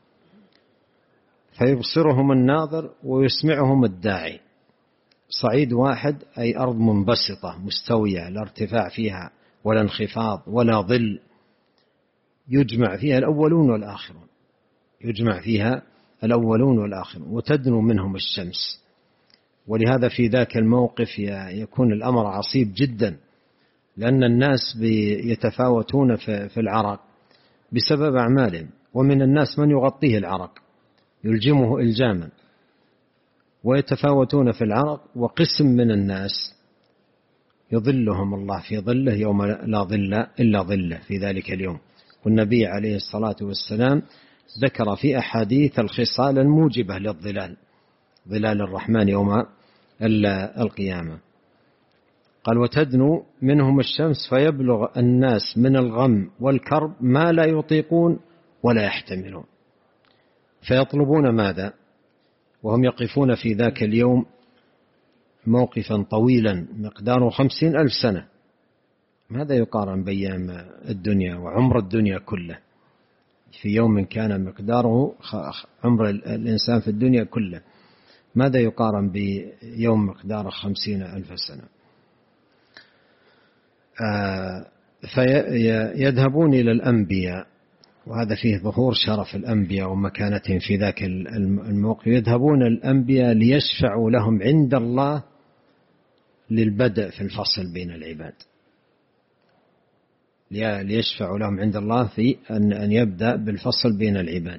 فيبصرهم الناظر ويسمعهم الداعي. صعيد واحد أي أرض منبسطة مستوية لا ارتفاع فيها ولا انخفاض ولا ظل، يجمع فيها الأولون والآخرون، يجمع فيها الأولون والآخرون وتدنو منهم الشمس. ولهذا في ذاك الموقف يكون الأمر عصيب جدا، لأن الناس يتفاوتون في العرق بسبب أعمالهم، ومن الناس من يغطيه العرق يلجمه إلجاما، ويتفاوتون في العرق، وقسم من الناس يظلهم الله في ظله يوم لا ظل إلا ظله في ذلك اليوم. والنبي عليه الصلاة والسلام ذكر في أحاديث الخصال الموجبة للظلال، ظلال الرحمن يوم القيامة. قال وتدنو منهم الشمس فيبلغ الناس من الغم والكرب ما لا يطيقون ولا يحتملون، فيطلبون ماذا وهم يقفون في ذاك اليوم موقفا طويلا مقداره 50,000 سنة. ماذا يقارن بأيام الدنيا وعمر الدنيا كله؟ في يوم كان مقداره عمر الإنسان في الدنيا كله، ماذا يقارن بيوم مقداره 50,000 سنة؟ فيذهبون إلى الأنبياء، وهذا فيه ظهور شرف الأنبياء ومكانتهم في ذاك الموقف. يذهبون الأنبياء ليشفعوا لهم عند الله للبدء في الفصل بين العباد، ليشفعوا لهم عند الله في أن يبدأ بالفصل بين العباد.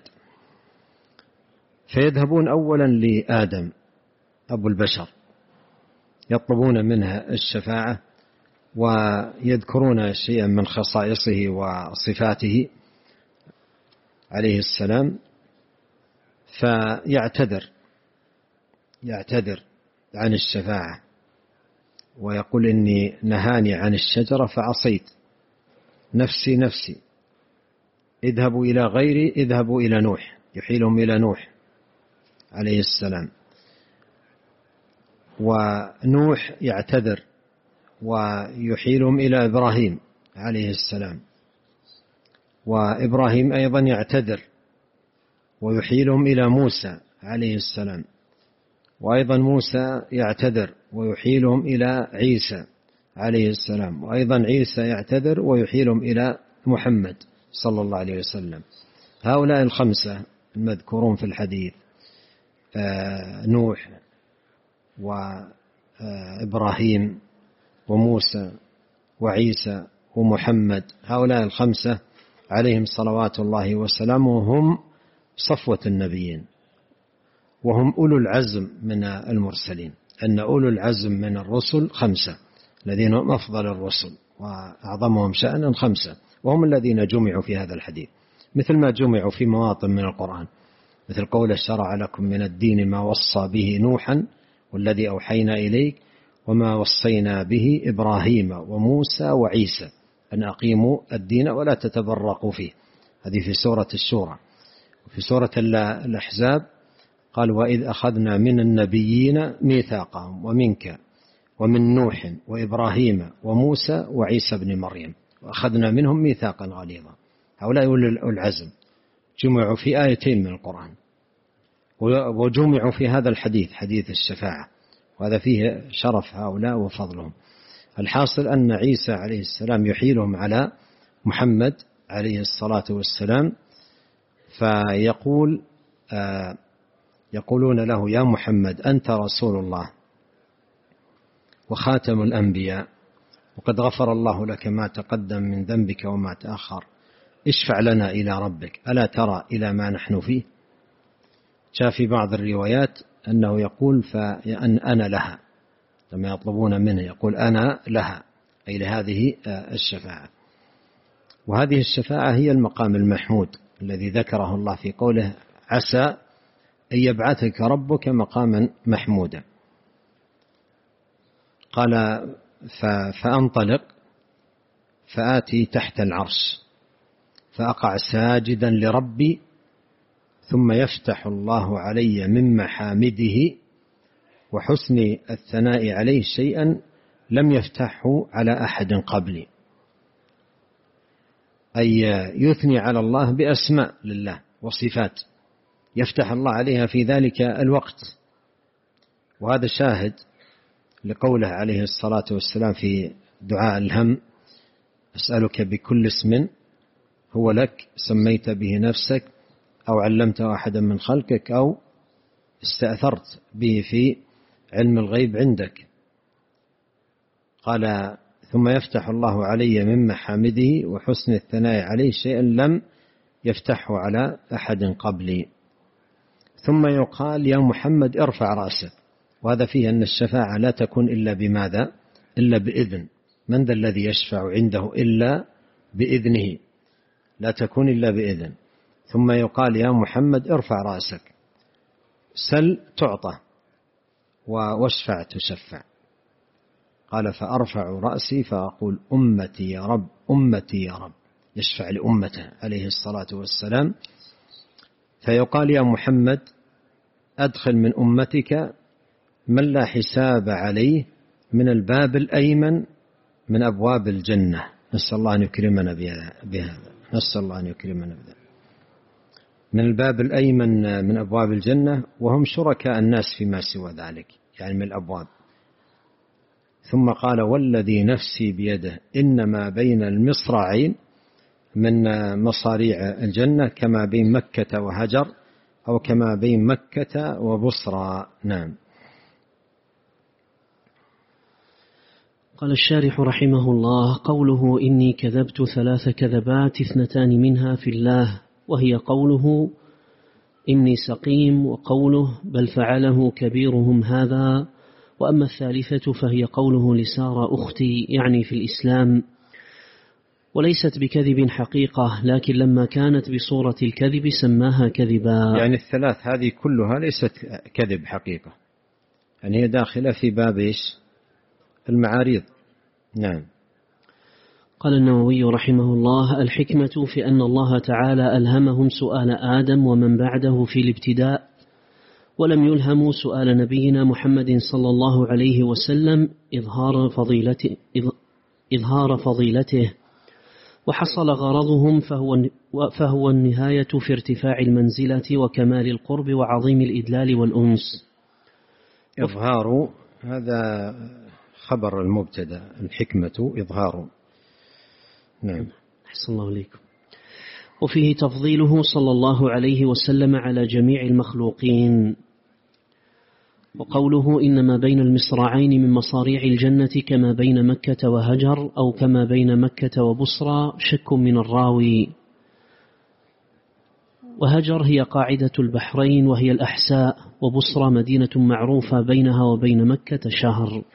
فيذهبون أولا لآدم أبو البشر يطلبون منها الشفاعة، ويذكرون شيئا من خصائصه وصفاته عليه السلام، فيعتذر عن الشفاعة ويقول إني نهاني عن الشجرة فعصيت، نفسي نفسي، اذهبوا إلى غيري، اذهبوا إلى نوح، يحيلهم إلى نوح عليه السلام. ونوح يعتذر ويحيلهم إلى إبراهيم عليه السلام، وإبراهيم أيضا يعتذر ويحيلهم إلى موسى عليه السلام، وأيضا موسى يعتذر ويحيلهم إلى عيسى عليه السلام، وأيضا عيسى يعتذر ويحيلهم إلى محمد صلى الله عليه وسلم. هؤلاء الخمسة المذكورون في الحديث، نوح وإبراهيم وموسى وعيسى ومحمد، هؤلاء الخمسة عليهم صلوات الله وسلامه هم صفوة النبيين، وهم أولو العزم من المرسلين. أن أولو العزم من الرسل 5 الذين هم أفضل الرسل وأعظمهم شأنا 5، وهم الذين جمعوا في هذا الحديث، مثل ما جمعوا في مواطن من القرآن، مثل قول شرع لكم من الدين ما وصى به نوحا والذي أوحينا إليك وما وصينا به إبراهيم وموسى وعيسى أن أقيموا الدين ولا تتبرقوا فيه. هذه في سورة الشورى. وفي سورة الأحزاب قال وإذ أخذنا من النبيين ميثاقهم ومنك ومن نوح وإبراهيم وموسى وعيسى بن مريم وأخذنا منهم ميثاقا غليظا. هؤلاء أولي العزم جمعوا في آيتين من القرآن، وجمعوا في هذا الحديث، حديث الشفاعة، وهذا فيه شرف هؤلاء وفضلهم. الحاصل أن عيسى عليه السلام يحيلهم على محمد عليه الصلاة والسلام، فيقول يقولون له يا محمد أنت رسول الله وخاتم الأنبياء، وقد غفر الله لك ما تقدم من ذنبك وما تأخر، اشفع لنا إلى ربك، ألا ترى إلى ما نحن فيه؟ جاء في بعض الروايات أنه يقول أنا لها، لما يطلبون منه يقول أنا لها، أي لهذه الشفاعة. وهذه الشفاعة هي المقام المحمود الذي ذكره الله في قوله عسى أن يبعثك ربك مقاما محمودا. قال فأنطلق فآتي تحت العرش فأقع ساجدا لربي ثم يفتح الله علي من محامده وحسن الثناء عليه شيئا لم يفتحه على أحد قبلي، أي يثني على الله بأسماء لله وصفات يفتح الله عليها في ذلك الوقت. وهذا شاهد لقوله عليه الصلاة والسلام في دعاء الهم أسألك بكل اسم هو لك سميت به نفسك أو علمته أحدا من خلقك أو استأثرت به في علم الغيب عندك. قال ثم يفتح الله علي من محامده وحسن الثناء عليه شيئا لم يفتحه على أحد قبلي. ثم يقال يا محمد ارفع رأسك، وهذا فيه أن الشفاعة لا تكون إلا بماذا؟ إلا بإذن. من ذا الذي يشفع عنده إلا بإذنه؟ لا تكون إلا بإذن. ثم يقال يا محمد ارفع رأسك، سل تعطى واشفع تشفع. قال فأرفع رأسي فأقول أمتي يا رب أمتي يا رب، يشفع لأمته عليه الصلاة والسلام. فيقال يا محمد أدخل من أمتك من لا حساب عليه من الباب الأيمن من أبواب الجنة. نسأل الله أن يكرمنا بهذا، نسأل الله أن يكرمنا بهذا. من الباب الأيمن من أبواب الجنة، وهم شركاء الناس فيما سوى ذلك، يعني من الأبواب. ثم قال والذي نفسي بيده إنما بين المصراعين من مصاريع الجنة كما بين مكة وهجر أو كما بين مكة وبصرى. نعم. قال الشارح رحمه الله قوله إني كذبت 3 كذبات 2 منها في الله، وهي قوله إني سقيم، وقوله بل فعله كبيرهم هذا، وأما الثالثة فهي قوله لسارة أختي يعني في الإسلام، وليست بكذب حقيقة، لكن لما كانت بصورة الكذب سماها كذبا. يعني الثلاث هذه كلها ليست كذب حقيقة، يعني هي داخلة في باب المعاريض. نعم. قال النووي رحمه الله الحكمة في أن الله تعالى ألهمهم سؤال آدم ومن بعده في الابتداء، ولم يلهموا سؤال نبينا محمد صلى الله عليه وسلم إظهار فضيلته، وحصل غرضهم فهو النهاية في ارتفاع المنزلة وكمال القرب وعظيم الإدلال والأنس. إظهار هذا خبر المبتدأ، الحكمة إظهار. نعم. أحسن الله عليكم. وفيه تفضيله صلى الله عليه وسلم على جميع المخلوقين. وقوله إنما بين المصراعين من مصاريع الجنة كما بين مكة وهجر أو كما بين مكة وبصرى شك من الراوي. وهجر هي قاعدة البحرين وهي الأحساء، وبصرى مدينة معروفة بينها وبين مكة شهر.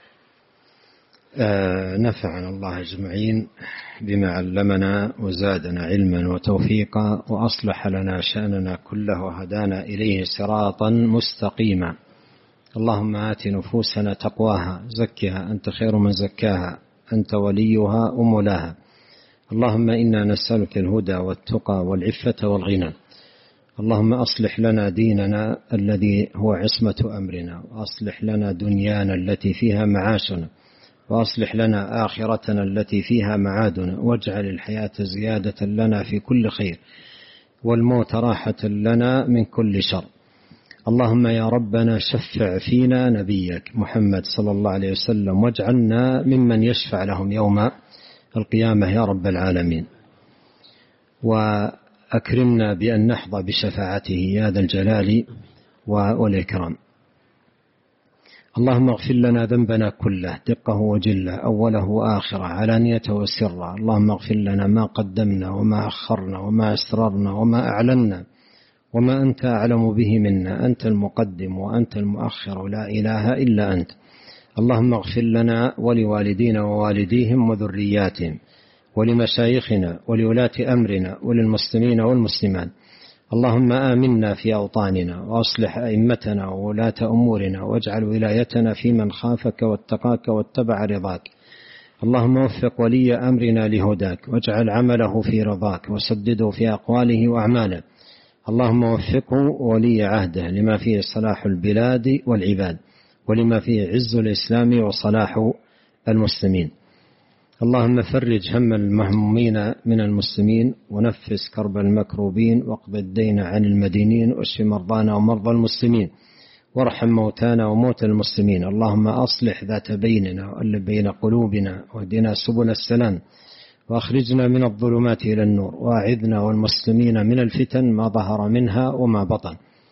نفعنا الله أجمعين بما علمنا وزادنا علما وتوفيقا وأصلح لنا شأننا كله وهدانا إليه صراطا مستقيما. اللهم آت نفوسنا تقواها زكها أنت خير من زكاها أنت وليها ومولاها. اللهم إنا نسألك الهدى والتقى والعفة والغنى. اللهم أصلح لنا ديننا الذي هو عصمة أمرنا، وأصلح لنا دنيانا التي فيها معاشنا، وأصلح لنا آخرتنا التي فيها معادنا، واجعل الحياة زيادة لنا في كل خير والموت راحة لنا من كل شر. اللهم يا ربنا شفع فينا نبيك محمد صلى الله عليه وسلم، واجعلنا ممن يشفع لهم يوم القيامة يا رب العالمين، وأكرمنا بأن نحظى بشفاعته يا ذا الجلال والإكرام. اللهم اغفر لنا ذنبنا كله دقه وجله أوله وآخره علانيته وسره. اللهم اغفر لنا ما قدمنا وما أخرنا وما أسررنا وما أعلنا وما أنت أعلم به منا، أنت المقدم وأنت المؤخر، لا إله إلا أنت. اللهم اغفر لنا ولوالدينا ووالديهم وذرياتهم ولمشايخنا ولولاة أمرنا وللمسلمين والمسلمات. اللهم آمنا في أوطاننا وأصلح أئمتنا وولاة أمورنا واجعل ولايتنا في من خافك واتقاك واتبع رضاك. اللهم وفق ولي أمرنا لهداك واجعل عمله في رضاك وسدده في أقواله وأعماله. اللهم وفقه ولي عهده لما فيه صلاح البلاد والعباد ولما فيه عز الإسلام وصلاح المسلمين. اللهم فرج هم المهمومين من المسلمين ونفس كرب المكروبين واقض الدين عن المدينين واشف مرضانا ومرضى المسلمين وارحم موتانا وموتى المسلمين. اللهم أصلح ذات بيننا وألف بين قلوبنا واهدنا سبل السلام وأخرجنا من الظلمات إلى النور وأعذنا والمسلمين من الفتن ما ظهر منها وما بطن.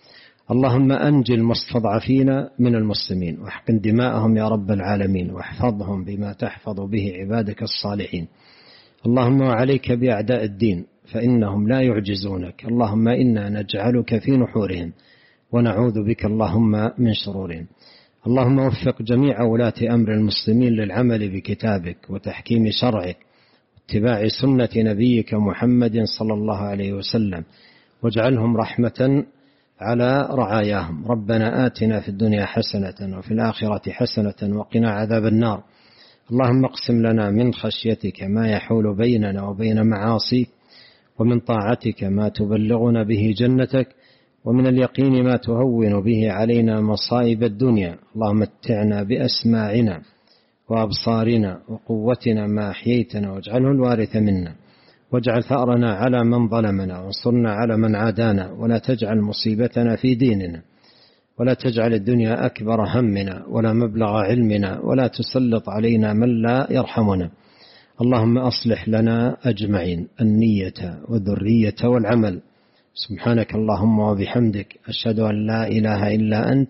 اللهم أنجي المستضعفين من المسلمين واحقن دماءهم يا رب العالمين واحفظهم بما تحفظ به عبادك الصالحين. اللهم وعليك بأعداء الدين فإنهم لا يعجزونك. اللهم إنا نجعلك في نحورهم ونعوذ بك اللهم من شرورهم. اللهم وفق جميع ولاة أمر المسلمين للعمل بكتابك وتحكيم شرعك واتباع سنة نبيك محمد صلى الله عليه وسلم واجعلهم رحمة على رعاياهم. ربنا آتنا في الدنيا حسنة وفي الآخرة حسنة وقنا عذاب النار. اللهم اقسم لنا من خشيتك ما يحول بيننا وبين معاصيك ومن طاعتك ما تبلغنا به جنتك ومن اليقين ما تهون به علينا مصائب الدنيا. اللهم متعنا بأسماعنا وأبصارنا وقوتنا ما أحييتنا واجعله الوارث منا واجعل ثأرنا على من ظلمنا وانصرنا على من عادانا ولا تجعل مصيبتنا في ديننا ولا تجعل الدنيا أكبر همنا ولا مبلغ علمنا ولا تسلط علينا من لا يرحمنا. اللهم أصلح لنا أجمعين النية والذرية والعمل. سبحانك اللهم وبحمدك أشهد أن لا إله إلا أنت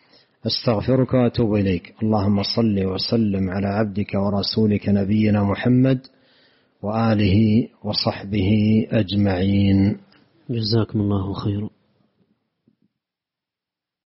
أستغفرك وأتوب إليك. اللهم صل وسلم على عبدك ورسولك نبينا محمد وآله وصحبه أجمعين. جزاكم الله خيرا.